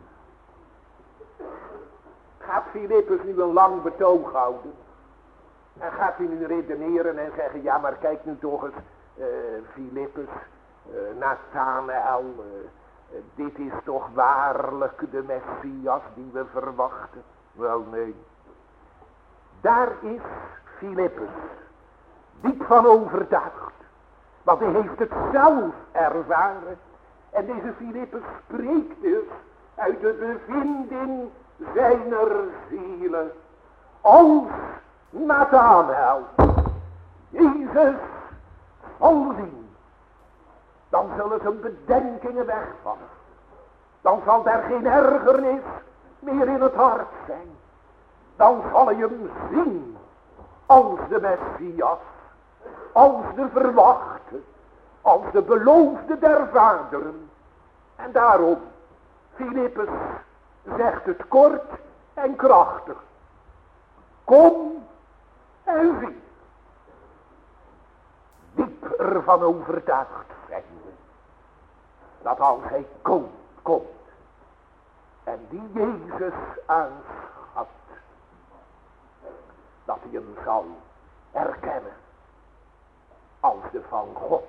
A: Gaat Filippus nu een lang betoog houden? En gaat hij nu redeneren en zeggen: ja, maar kijk nu toch eens, Filippus, Nathanael, dit is toch waarlijk de Messias die we verwachten? Wel, nee. Daar is Filippus diep van overtuigd. Want hij heeft het zelf ervaren. En deze Filippus spreekt dus uit de bevinding zijner zielen. Als Nathanael Jezus zal zien, dan zullen zijn bedenkingen wegvallen. Dan zal er geen ergernis meer in het hart zijn. Dan zal hij hem zien als de Messias, als de verwachte, als de beloofde der vaderen. En daarom, Filippus zegt het kort en krachtig: kom en zie. Diep ervan overtuigd zijn we dat als hij komt en die Jezus aanschat, dat hij hem zal erkennen als de van God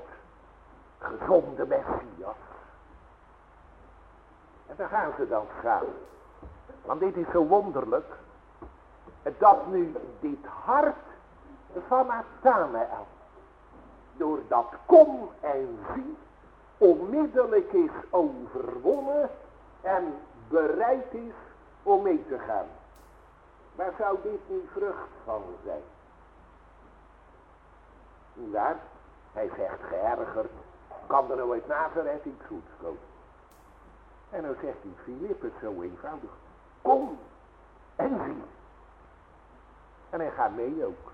A: gezonde Messias. En daar gaan ze dan samen. Want dit is zo wonderlijk. Dat nu dit hart van Nathanael. Door dat kom en zie. Onmiddellijk is overwonnen. En bereid is om mee te gaan. Waar zou dit nu vrucht van zijn? Nietwaar? Hij zegt geërgerd. Kan er nou uit Nazareth iets goeds komen? En dan zegt hij Filippus zo eenvoudig. Kom en zie. En hij gaat mee ook.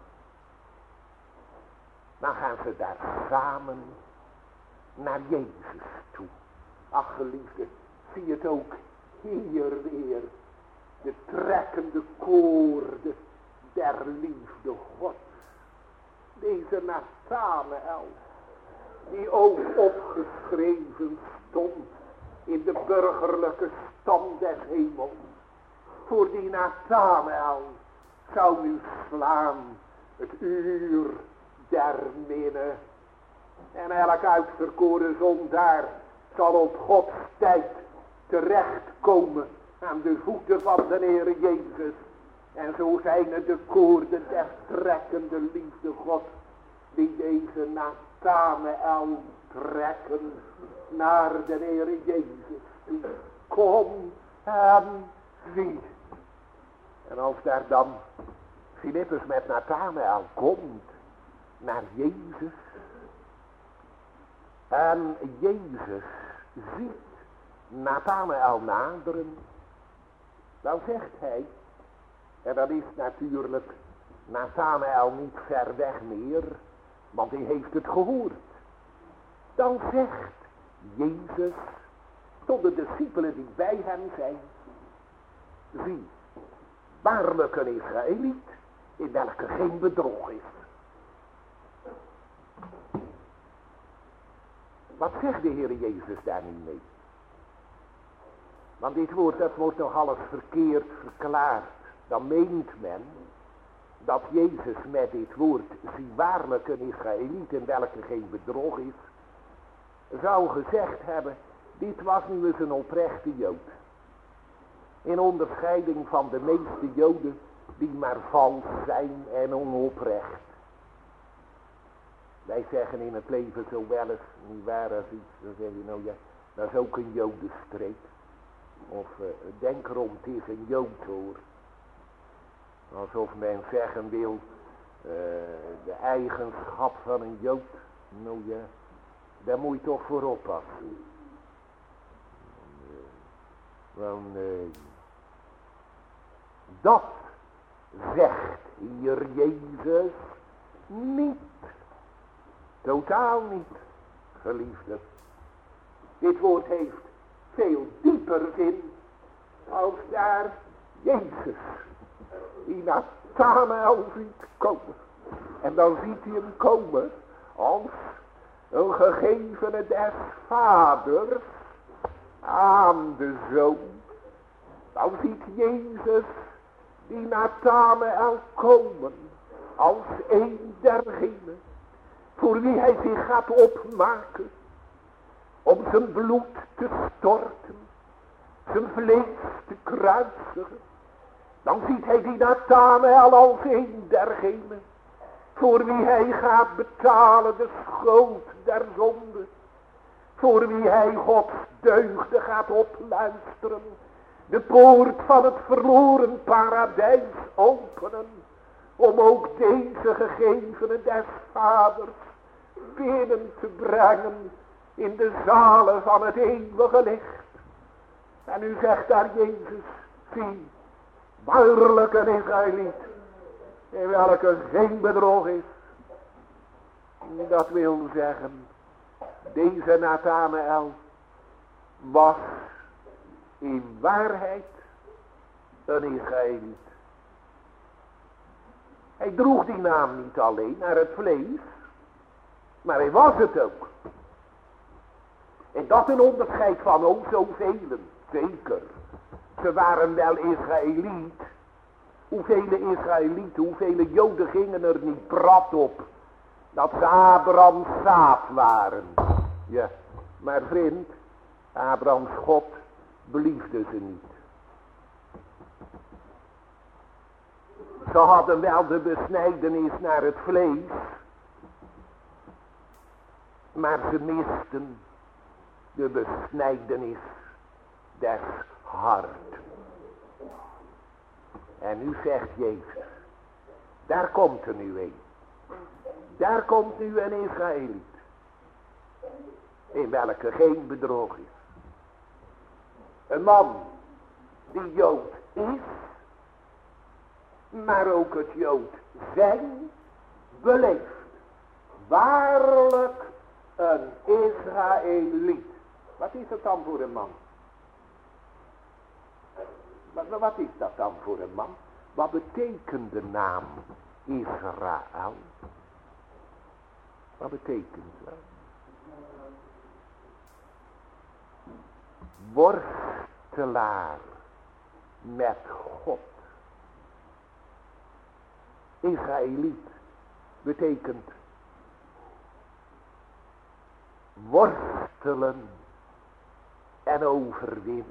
A: Dan gaan ze daar samen naar Jezus toe. Ach geliefde, zie het ook hier weer. De trekkende koorden der liefde Gods. Deze Nathanael, die ook opgeschreven stond in de burgerlijke stand des hemels. Voor die Nathanael zou nu slaan het uur der minne. En elk uitverkoren zondaar zal op Gods tijd terechtkomen aan de voeten van de Heer Jezus. En zo zijn het de koorden der trekkende liefde God, die deze Nathanael trekken naar de Heer Jezus toe. Kom en zie. En als daar dan Filippus met Nathanael komt naar Jezus. En Jezus ziet Nathanael naderen. Dan zegt hij, en dat is natuurlijk Nathanael niet ver weg meer, want hij heeft het gehoord. Dan zegt Jezus tot de discipelen die bij hem zijn, zie, waarlijk een Israëliet, in welke geen bedrog is. Wat zegt de Heer Jezus daar nu mee? Want dit woord, dat wordt nog alles verkeerd verklaard. Dan meent men dat Jezus met dit woord, zie waarlijk een Israëliet in welke geen bedrog is, zou gezegd hebben, dit was nu eens een oprechte Jood. In onderscheiding van de meeste Joden die maar vals zijn en onoprecht. Wij zeggen in het leven zo wel eens, niet waar als iets, dan zeg je nou ja, dat is ook een Jodenstreek. Of denk erom, het is een Jood hoor. Alsof men zeggen wil, de eigenschap van een Jood, nou ja, daar moet je toch voor oppassen. Want dat zegt hier Jezus niet. Totaal niet, geliefde. Dit woord heeft veel dieper in als daar Jezus die Nathanael ziet komen. En dan ziet hij hem komen als een gegevene des vaders aan de zoon. Dan ziet Jezus die Nathanael komen als een dergenen voor wie hij zich gaat opmaken om zijn bloed te storten, zijn vlees te kruisigen. Dan ziet hij die Nathanael als een dergenen voor wie hij gaat betalen de schuld der zonde, voor wie hij Gods deugden gaat opluisteren, de poort van het verloren paradijs openen, om ook deze gegevenen des vaders binnen te brengen in de zalen van het eeuwige licht. En u zegt daar Jezus, zie, waarlijk een Israëliet, in welke geen bedrog is. Dat wil zeggen, deze Nathanael was in waarheid een Israëliet. Hij droeg die naam niet alleen naar het vlees, maar hij was het ook. En dat een onderscheid van zoveel, zeker. Ze waren wel Israëliet. Hoeveel Israëlieten, hoeveel Joden gingen er niet prat op dat ze Abrahams zaad waren. Ja, maar vriend, Abrahams God beliefde ze niet. Ze hadden wel de besnijdenis naar het vlees, maar ze misten de besnijdenis des harten. En nu zegt Jezus, daar komt er nu een. Daar komt nu een Israëliet, in welke geen bedrog is. Een man die Jood is, maar ook het Jood zijn beleeft. Waarlijk een Israëliet. Wat is het dan voor een man? Wat is dat dan voor een man? Wat betekent de naam Israël? Wat betekent dat? Worstelaar met God. Israëliet betekent worstelen en overwinnen.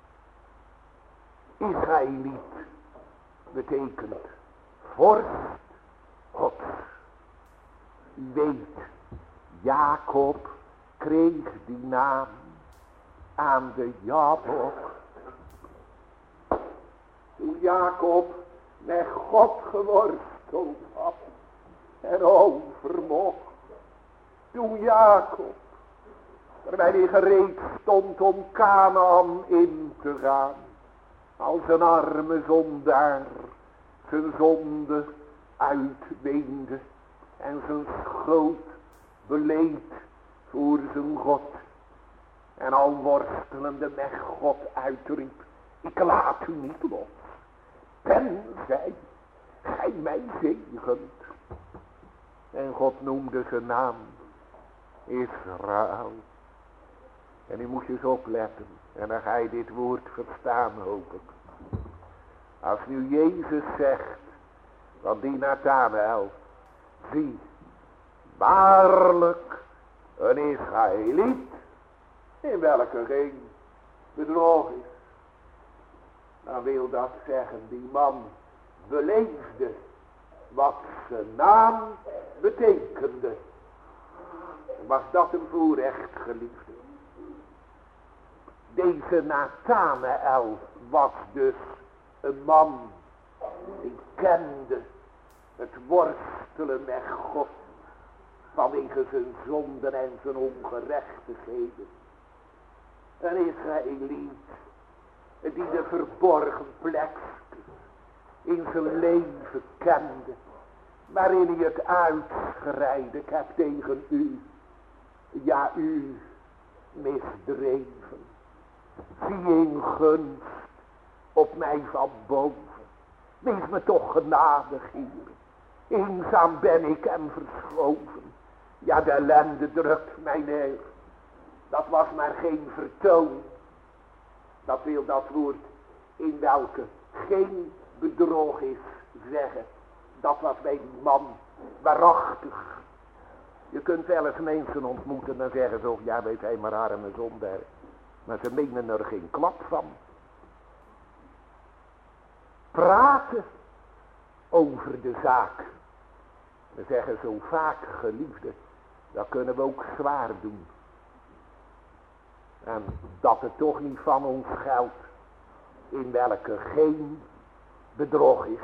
A: Israëliet betekent vorst Gods. U weet, Jacob kreeg die naam aan de Jabok. Toen Jacob met God geworsteld had en overmocht. Toen Jacob, terwijl hij gereed stond om Kanaan in te gaan, als een arme zondaar zijn zonde uitweende en zijn schuld beleed voor zijn God. En al worstelende met God uitriep, ik laat u niet los, tenzij gij mij zegent. En God noemde zijn naam Israël. En nu moet je eens opletten. En dan ga je dit woord verstaan, hoop ik. Als nu Jezus zegt, van die Nathanael, zie, waarlijk een Israëliet, in welke geen bedrog is. Dan wil dat zeggen, die man beleefde wat zijn naam betekende. Was dat een voorrecht, geliefde? Deze Nathanael was dus een man die kende het worstelen met God vanwege zijn zonden en zijn ongerechtigheden. Een Israëliet die de verborgen plekjes in zijn leven kende, waarin hij het uitschreide, ik heb tegen u, ja u, misdreven. Zie in gunst op mij van boven. Wees me toch genadig, Heer. Eenzaam ben ik en verschoven. Ja, de ellende drukt mij neer. Dat was maar geen vertoon. Dat wil dat woord in welke geen bedrog is zeggen. Dat was bij die man waarachtig. Je kunt wel eens mensen ontmoeten en zeggen zo, ja weet hij maar arme zondaar. Maar ze menen er geen klap van. Praten over de zaak. We zeggen zo vaak, geliefde, dat kunnen we ook zwaar doen. En dat het toch niet van ons geldt, in welke geen bedrog is.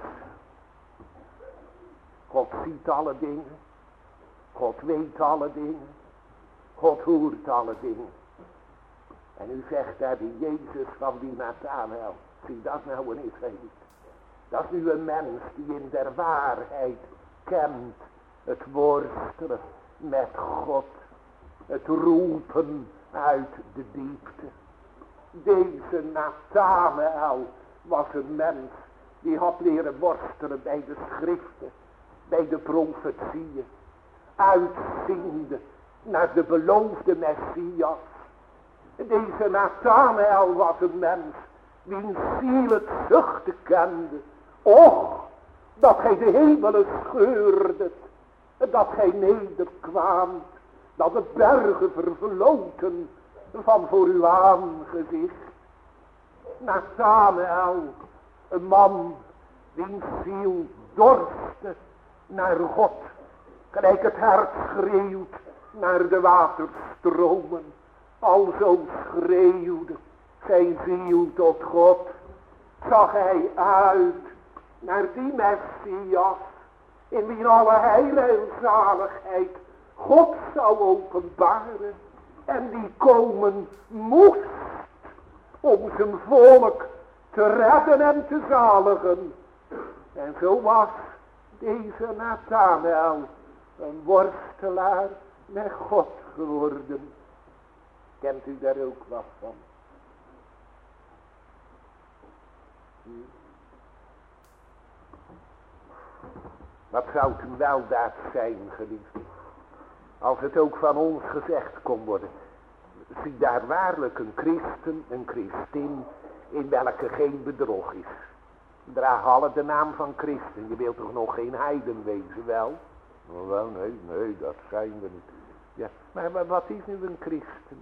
A: God ziet alle dingen. God weet alle dingen. God hoort alle dingen. En u zegt daar die Jezus van die Nathanael. Zie, dat is nou een Israëliet. Dat is nu een mens die in der waarheid kent het worstelen met God. Het roepen uit de diepte. Deze Nathanael was een mens die had leren worstelen bij de schriften, bij de profetieën, uitziende naar de beloofde Messias. Deze Nathanael was een mens wiens ziel het zuchten kende. Och, dat gij de hemelen scheurdet, dat gij nederkwaamt, dat de bergen vervloten van voor uw aangezicht. Nathanael, een man wiens ziel dorstte naar God. Gelijk het hart schreeuwt naar de waterstromen. Alzo schreeuwde zijn ziel tot God. Zag hij uit naar die Messias, in wie alle heil en zaligheid God zou openbaren. En die komen moest om zijn volk te redden en te zaligen. En zo was deze Nathanael een worstelaar met God geworden. Kent u daar ook wat van? Wat zou het een weldaad zijn, geliefde, als het ook van ons gezegd kon worden. Zie daar waarlijk een christen, een christin, in welke geen bedrog is. Draag alle de naam van christen. Je wilt toch nog geen heiden wezen, wel? Nou, wel, nee, dat zijn we niet. Ja, maar wat is nu een christen?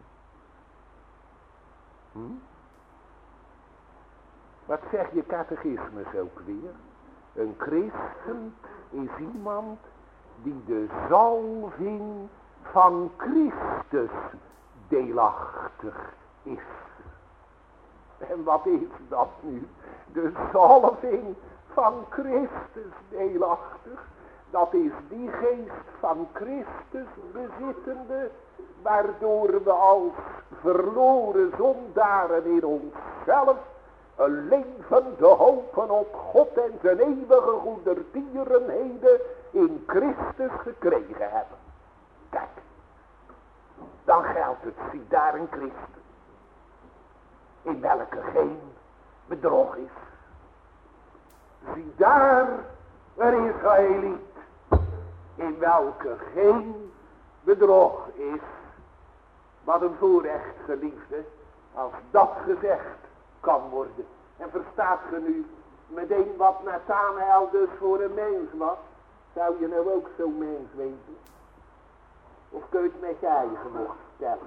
A: Wat zegt je catechismus ook weer? Een christen is iemand die de zalving van Christus deelachtig is. En wat is dat nu? De zalving van Christus deelachtig. Dat is die geest van Christus bezittende, waardoor we als verloren zondaren in onszelf een levende hopen op God en zijn eeuwige goedertierenheden in Christus gekregen hebben. Kijk, dan geldt het, zie daar een christen, in welke geen bedrog is. Zie daar een Israëliet, in welke geen bedrog is. Wat een voorrecht, geliefde, als dat gezegd kan worden. En verstaat ge nu meteen wat Nathanael dus voor een mens was? Zou je nou ook zo'n mens wezen? Of kun je het met je eigen nog stellen?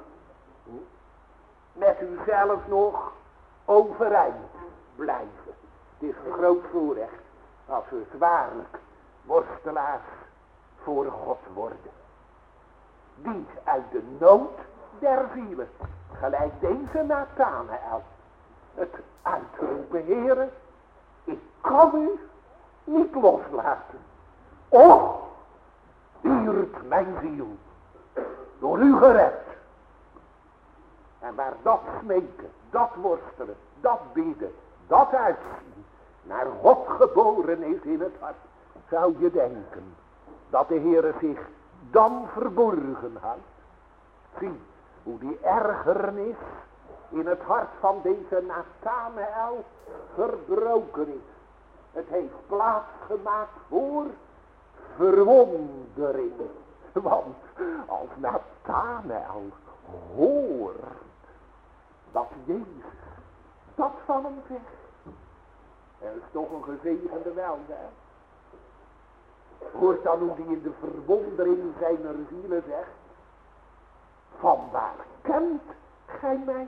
A: Met uzelf nog overeind blijven. Het is een groot voorrecht als we het waarlijk worstelaars voor God worden. Die uit de nood der zielen, gelijk deze Nathanael, het uitroepen, Heere, ik kan u niet loslaten. Och, duurt mijn ziel, door u gered. En waar dat smeken, dat worstelen, dat bidden, dat uitzien, naar God geboren is in het hart, zou je denken dat de Heere zich dan verborgen houdt. Zie hoe die ergernis in het hart van deze Nathanael verbroken is. Het heeft plaatsgemaakt voor verwondering. Want als Nathanael hoort dat Jezus dat van hem zegt, en dat is toch een gezegende weldaad. Hoort dan hoe die in de verwondering zijner zielen zegt, van waar kent gij mij?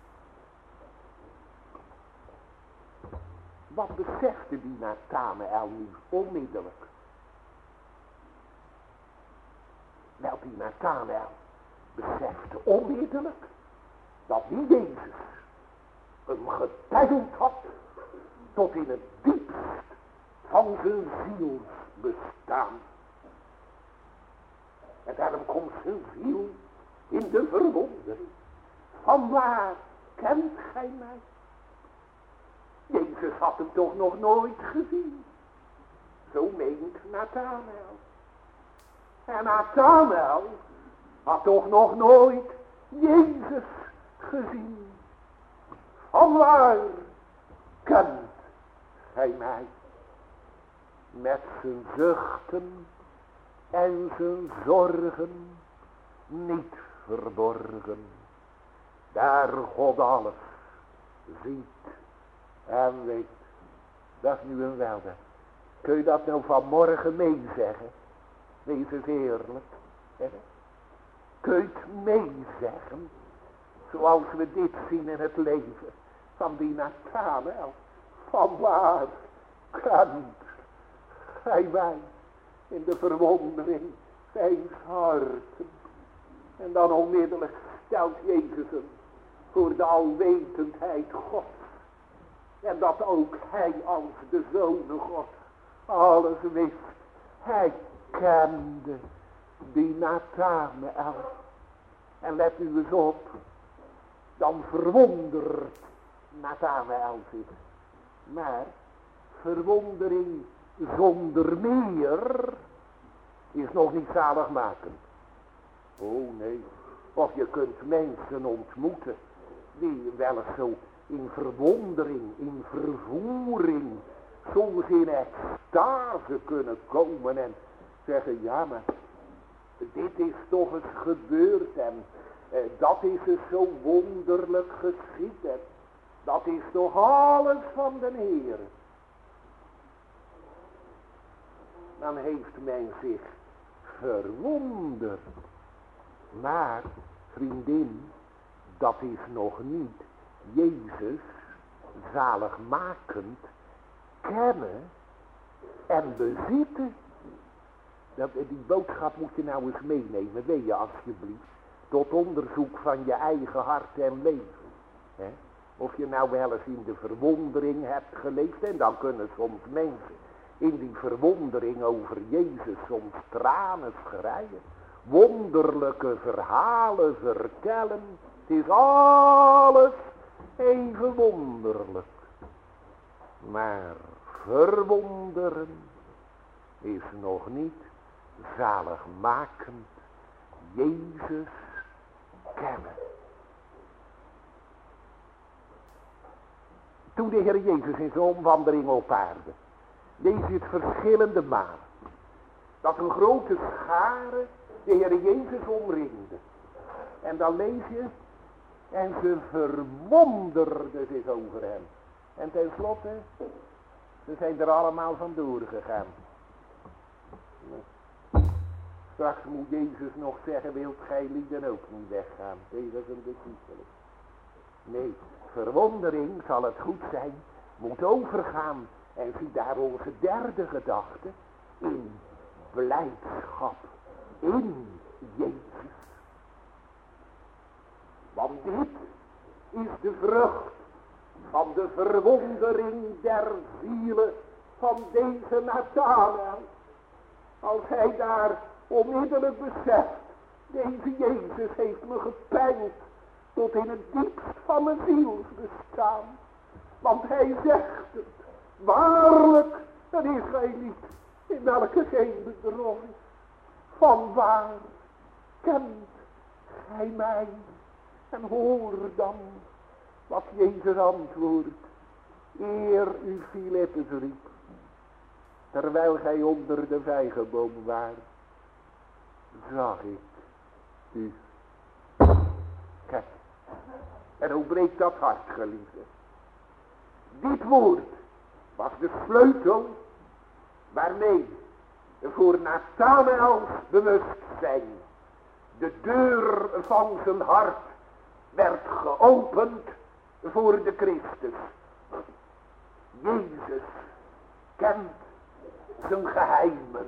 A: Wat besefte die Nathanael nu onmiddellijk? Wel, die Nathanael besefte onmiddellijk dat die Jezus hem getijld had tot in het diepst van zijn zielsbestaan. En daarom komt zijn ziel in de verwondering. Van waar kent gij mij? Jezus had hem toch nog nooit gezien. Zo meent Nathanael. En Nathanael had toch nog nooit Jezus gezien. Van waar kent gij mij? Met zijn zuchten en zijn zorgen niet verborgen. Daar God alles ziet en weet. Dat is nu een weldaad. Kun je dat nou vanmorgen meezeggen? Wees eens eerlijk. Kun je het meezeggen? Zoals we dit zien in het leven van die Nathanael. Van waar kent Gij mij in de verwondering zijns harten. En dan onmiddellijk stelt Jezus hem voor de alwetendheid Gods. En dat ook hij als de Zoon God alles wist. Hij kende die Nathanael. En let u eens op. Dan verwondert Nathanael zich. Maar verwondering zonder meer is nog niet zaligmakend. Oh nee. Of je kunt mensen ontmoeten die wel eens zo in verwondering, in vervoering, soms in extase kunnen komen en zeggen, ja maar dit is toch eens gebeurd en dat is eens zo wonderlijk geschied en dat is toch alles van de Heer. Dan heeft men zich verwonderd. Maar, vriendin, dat is nog niet Jezus zaligmakend kennen en bezitten. Die boodschap moet je nou eens meenemen, weet je alsjeblieft. Tot onderzoek van je eigen hart en leven. Of je nou wel eens in de verwondering hebt geleefd. En dan kunnen soms mensen in die verwondering over Jezus soms tranen schreien. Wonderlijke verhalen vertellen. Het is alles even wonderlijk. Maar verwonderen is nog niet zaligmakend Jezus kennen. Toen de Heer Jezus in zijn omwandeling op aarde, lees je het verschillende malen. Dat een grote schare de Heer Jezus omringde. En dan lees je, en ze verwonderden zich over hem. En tenslotte, ze zijn er allemaal vandoor gegaan. Straks moet Jezus nog zeggen, wilt gij lieden ook niet weggaan tegen zijn discipelen. Nee, verwondering, zal het goed zijn, moet overgaan. En zie daar onze derde gedachte, in blijdschap, in Jezus. Want dit is de vrucht van de verwondering der zielen van deze Nathanael. Als hij daar onmiddellijk beseft, deze Jezus heeft me gepeind tot in het diepst van mijn zielsbestaan. Want hij zegt het, waarlijk een Israëliet, in welke geen bedrog is. Vanwaar kent gij mij? En hoor dan wat Jezus antwoordt. Eer u Filippus riep, terwijl gij onder de vijgenboom waart, zag ik u. Kijk, en hoe breekt dat hart, geliefde. Dit woord was de sleutel waarmee voor Nathanaels bewustzijn de deur van zijn hart werd geopend voor de Christus. Jezus kent zijn geheimen,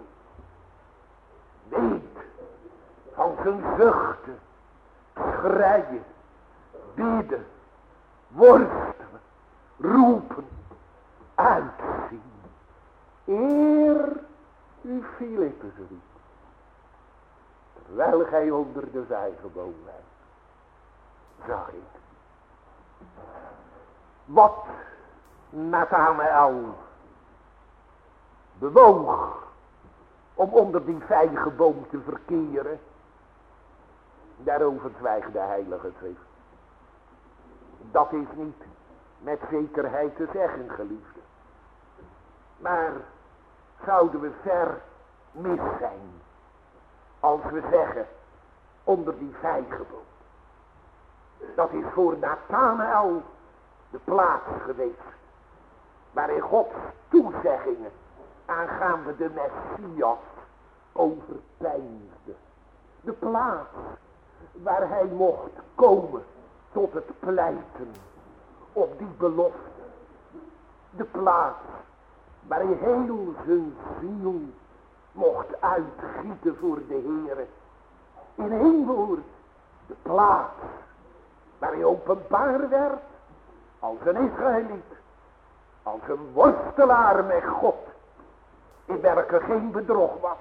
A: weet van zijn zuchten, schreien, bidden, worstelen, roepen, uitzien. Eer u Filippus riep, terwijl gij onder de vijgenboom waart, zag ik. Wat Nathanael bewoog om onder die vijgenboom te verkeren, daarover zwijgt de Heilige Schrift. Dat is niet met zekerheid te zeggen, geliefde. Maar zouden we ver mis zijn als we zeggen onder die vijgenboom. Dat is voor Nathanael de plaats geweest waarin Gods toezeggingen aangaande de Messias overpeinsde. De plaats waar hij mocht komen tot het pleiten op die belofte. De plaats maar heel zijn ziel mocht uitgieten voor de Heere. In één woord, de plaats waar hij openbaar werd als een Israëliet, als een worstelaar met God, in welke geen bedrog was.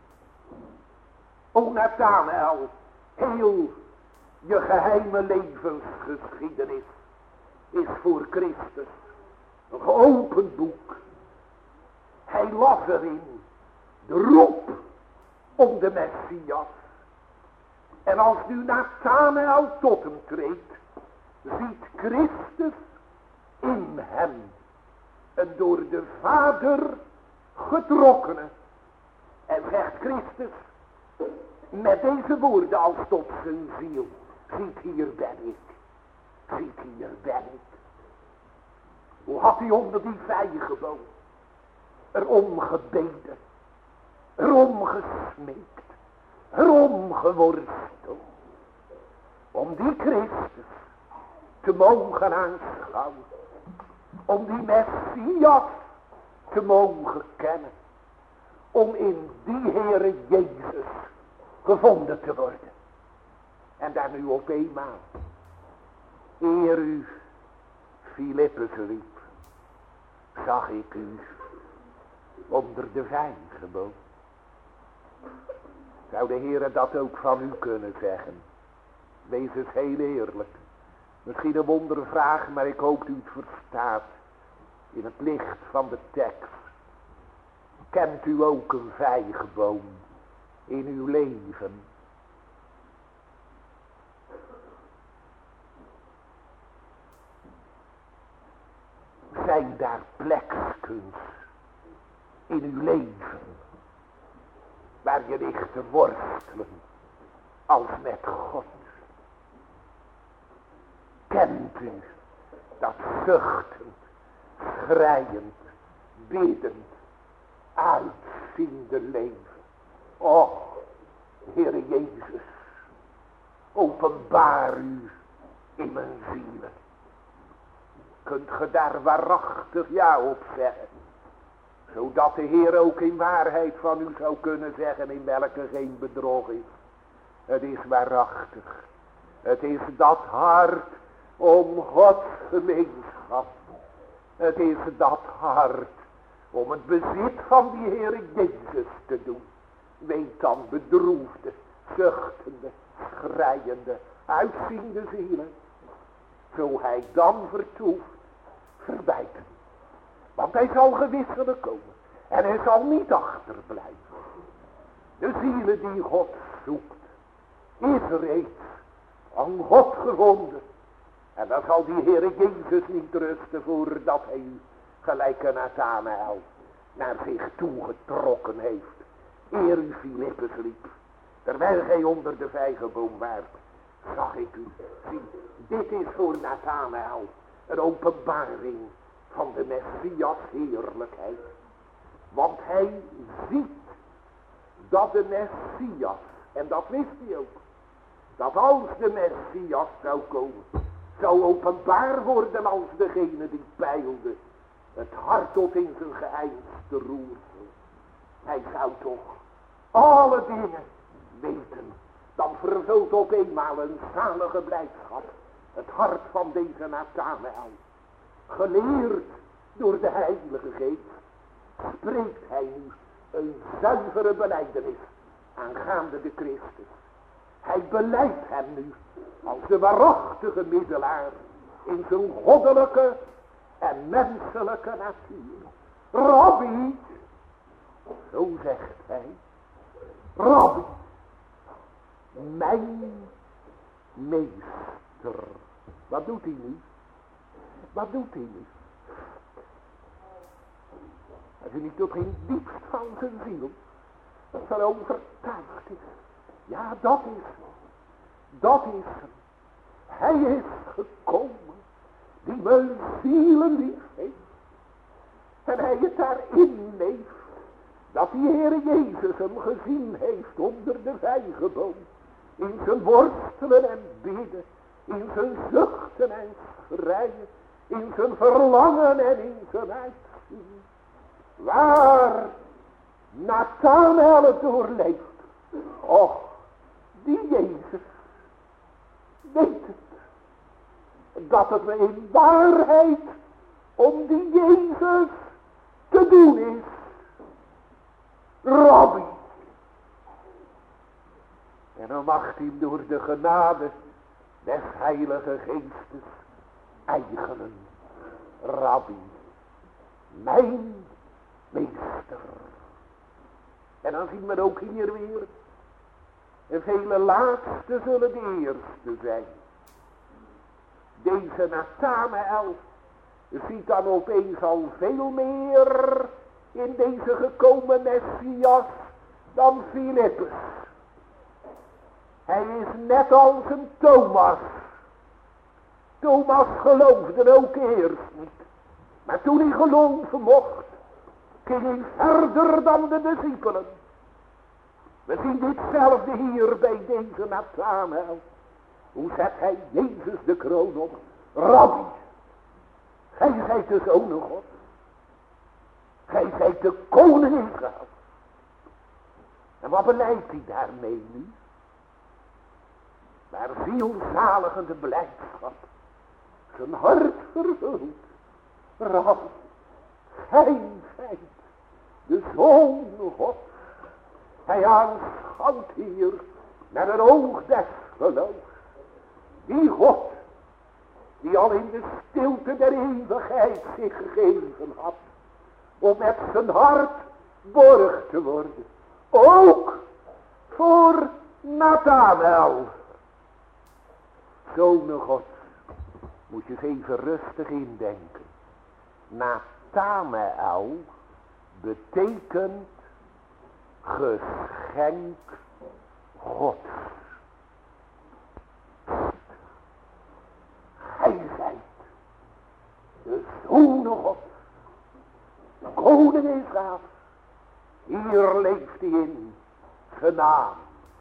A: O Nathanael, heel je geheime levensgeschiedenis is voor Christus een geopend boek. Hij las erin de roep om de Messias. En als nu Nathanael tot hem treedt, ziet Christus in hem een door de Vader getrokkene. En zegt Christus met deze woorden als tot zijn ziel: ziet, hier ben ik. Ziet, hier ben ik. Hoe had hij onder die vijgenboom erom gebeden, erom gesmeekt, erom geworsteld, om die Christus te mogen aanschouwen, om die Messias te mogen kennen, om in die Heere Jezus gevonden te worden. En daar nu op eenmaal, eer u Filippus riep, zag ik u onder de vijgenboom. Zou de Heere dat ook van u kunnen zeggen? Wees eens heel eerlijk. Misschien een wondervraag, maar ik hoop u het verstaat. In het licht van de tekst. Kent u ook een vijgenboom in uw leven? Zijn daar plekskens in uw leven waar je ligt te worstelen als met God? Kent u dat zuchtend, schreiend, biddend, uitziende leven? Och, Heere Jezus, openbaar u in mijn ziel. Kunt ge daar waarachtig ja op zeggen, zodat de Heer ook in waarheid van u zou kunnen zeggen, in welke geen bedrog is? Het is waarachtig. Het is dat hart om Gods gemeenschap. Het is dat hart om het bezit van die Heere Jezus te doen. Weet dan, bedroefde, zuchtende, schreiende, uitziende zielen, zo hij dan vertoeft, verbijten. Want hij zal gewisselijk komen. En hij zal niet achterblijven. De zielen die God zoekt, is reeds aan God gevonden. En dan zal die Heere Jezus niet rusten voordat hij u, gelijk een Nathanael, naar zich toegetrokken heeft. Eer u Filippus riep, terwijl gij onder de vijgenboom waart, zag ik u. Zie, dit is voor Nathanael een openbaring van de Messias heerlijkheid. Want hij ziet dat de Messias, en dat wist hij ook, dat als de Messias zou komen, zou openbaar worden als degene die peilde het hart tot in zijn geheimste roersel. Hij zou toch alle dingen weten. Dan vervult op eenmaal een zalige blijdschap het hart van deze Nathanael. Geleerd door de Heilige Geest spreekt hij nu een zuivere belijdenis aangaande de Christus. Hij beleidt hem nu als de waarachtige middelaar in zijn goddelijke en menselijke natuur. Rabbi, zo zegt hij, Rabbi, mijn meester. Wat doet hij nu? Wat doet hij nu? Als hij niet tot geen diepst van zijn ziel van overtuigd is. Ja, dat is hem. Dat is hem. Hij is gekomen die mijn zielen lief heeft. En hij het daarin leeft dat die Heere Jezus hem gezien heeft onder de vijgenboom. In zijn worstelen en bidden. In zijn zuchten en schreien. In zijn verlangen en in zijn uitzien. waar Nathanael het doorleeft. Och, die Jezus weet het, dat het me in waarheid om die Jezus te doen is. Rabbi. En dan mag hij hem door de genade des Heilige Geestes eigenen. Rabbi, mijn meester. En dan ziet men ook hier weer, en vele laatste zullen de eerste zijn. Deze Nathanael ziet dan opeens al veel meer in deze gekomen Messias dan Filippus. Hij is net als een Thomas. Thomas geloofde ook eerst niet. Maar toen hij geloven mocht, ging hij verder dan de discipelen. We zien ditzelfde hier bij deze Nathanael. Hoe zet hij Jezus de kroon op? Rabbi, gij zijt de Zoon God. Gij zijt de koning Israël. En wat beleidt hij daarmee nu? Maar zielzaligende blijdschap. Zijn hart vervult. Rabbi, gij zijt de Zoon God. Hij aanschouwt hier met een oog des geloofs. Die God, die al in de stilte der eeuwigheid zich gegeven had, om met zijn hart borg te worden. Ook voor Nathanael. Zoon God, moet je eens even rustig indenken. Nathanael betekent geschenk Gods. Gij zijt de Zoon Gods, de koning Israël. Hier leeft hij in genade.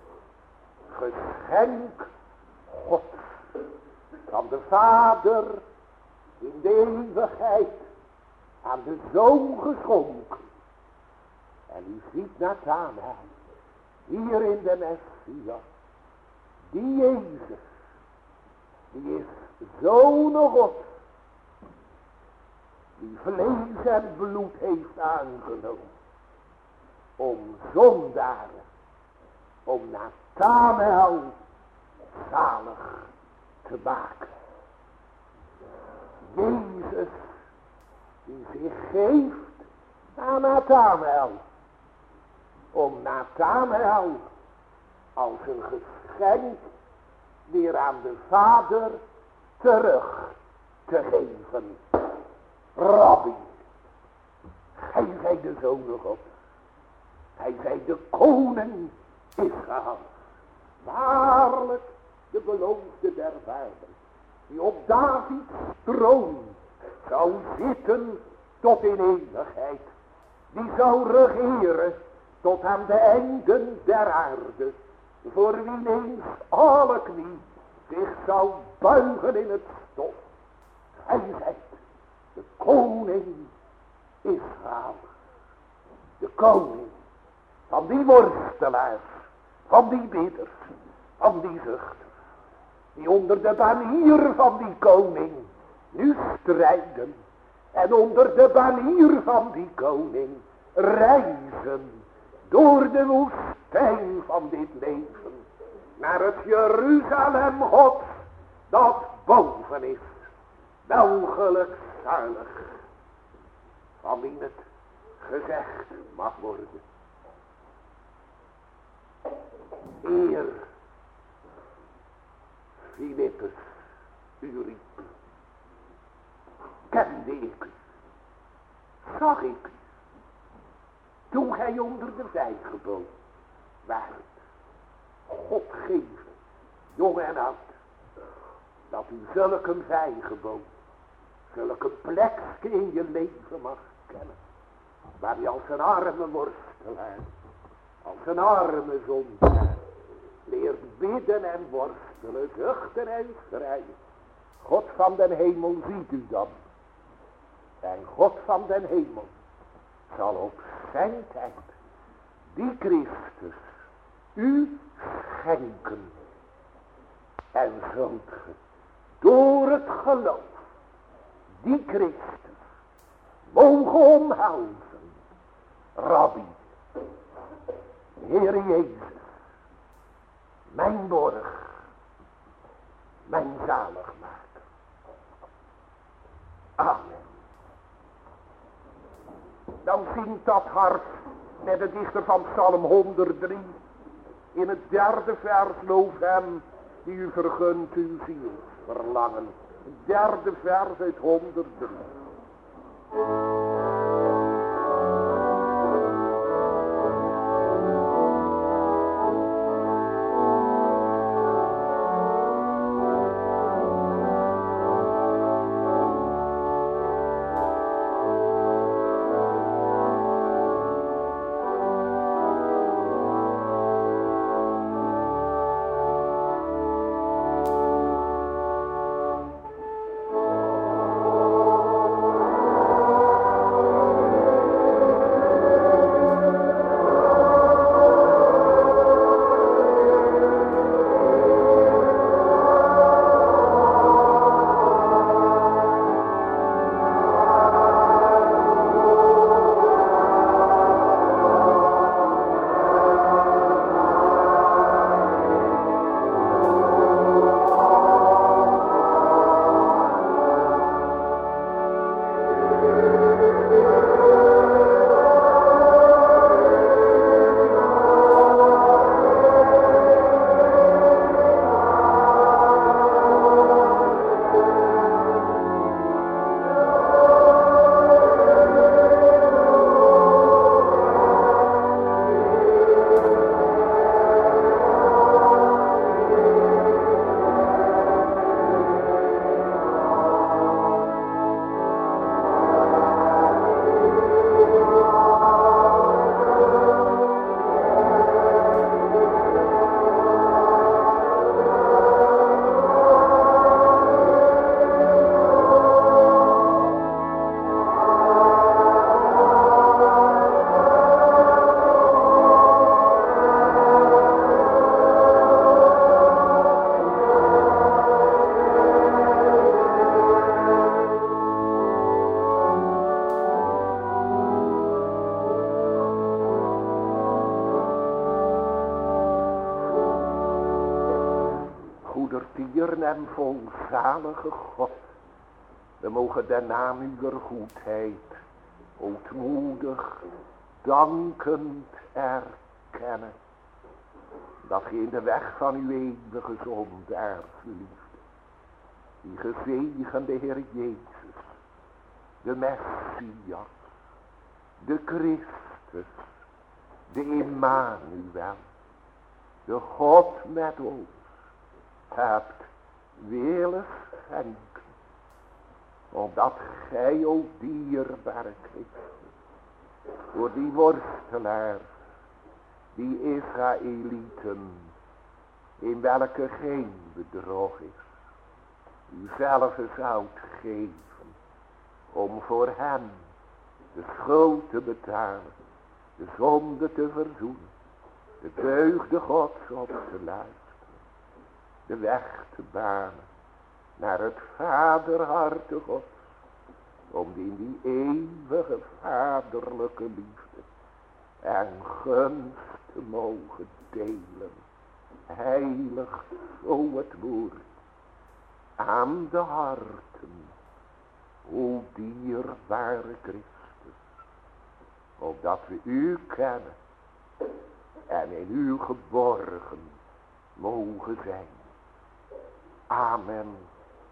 A: Geschenk Gods. Van de Vader in de eeuwigheid aan de Zoon geschonken. En u ziet Nathanael hier in de Messias. Die Jezus, die is Zoon God, die vlees en bloed heeft aangenomen om zondaren, om Nathanael zalig te maken. Jezus die zich geeft aan Nathanael, om Nathanael als een geschenk weer aan de Vader terug te geven. Rabbi, gij zijt de Zoon God. Hij zij de koning Israël. Waarlijk de beloofde der vader, die op Davids troon zou zitten tot in eeuwigheid. Die zou regeren tot aan de einden der aarde. Voor wie eens alle knie zich zou buigen in het stof. Hij zijt de koning Israël. De koning van die worstelaars, van die bidders, van die zuchters. Die onder de banier van die koning nu strijden. En onder de banier van die koning reizen door de woestijn van dit leven. Naar het Jeruzalem Gods dat boven is. Welgelijk zuinig. Van wie het gezegd mag worden. Eer Filippus u riep, kende ik u, zag ik u, toen gij onder de vijgenboom waart. God geven, jong en oud, dat u zulke vijgenboom, zulke plekje in je leven mag kennen, waar je als een arme worstelaar, als een arme zondaar, leert bidden en worstelen, zuchten en schreien. God van den hemel ziet u dan. En God van den hemel zal op zijn tijd die Christus u schenken. En zult ge door het geloof die Christus mogen omhelzen. Rabbi, Heer Jezus, mijn borg, mijn zaligmaker. Amen. Dan zingt dat hart met de dichter van Psalm 103 in het 3e vers: loof hem die u vergunt uw ziel verlangen. Het 3e vers uit 103. Goedertieren en volzalige God, we mogen de naam uw goedheid ootmoedig, dankend erkennen, dat ge in de weg van uw eeuwige zondaarsliefde, die gezegende Heer Jezus, de Messias, de Christus, de Emmanuel, de God met ons, hebt willen schenken, omdat gij, o dierbare Christus, voor die worstelaars, die Israëlieten, in welke geen bedrog is, u zelf zoudt geven, om voor hen de schuld te betalen, de zonde te verzoenen, de deugden Gods op te luisteren, de weg te banen naar het vaderharte Gods, om in die eeuwige vaderlijke liefde en gunst te mogen delen. Heilig zo het woord aan de harten, o dierbare Christus, opdat we u kennen en in u geborgen mogen zijn. Amen.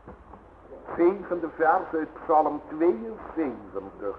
A: 7e vers uit Psalm 72.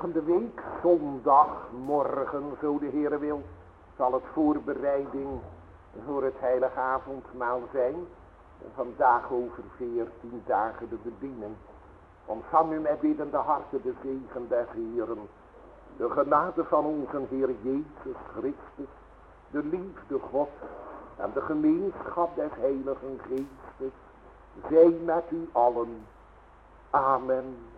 A: Volgende week, zondagmorgen, zo de Heere wil, zal het voorbereiding voor het heilige avondmaal zijn. Vandaag over 14 dagen de bediening. Ontvang u met biddende harten de zegen des Heeren. De genade van onze Heer Jezus Christus, de liefde God en de gemeenschap des Heiligen Geestes, zij met u allen. Amen.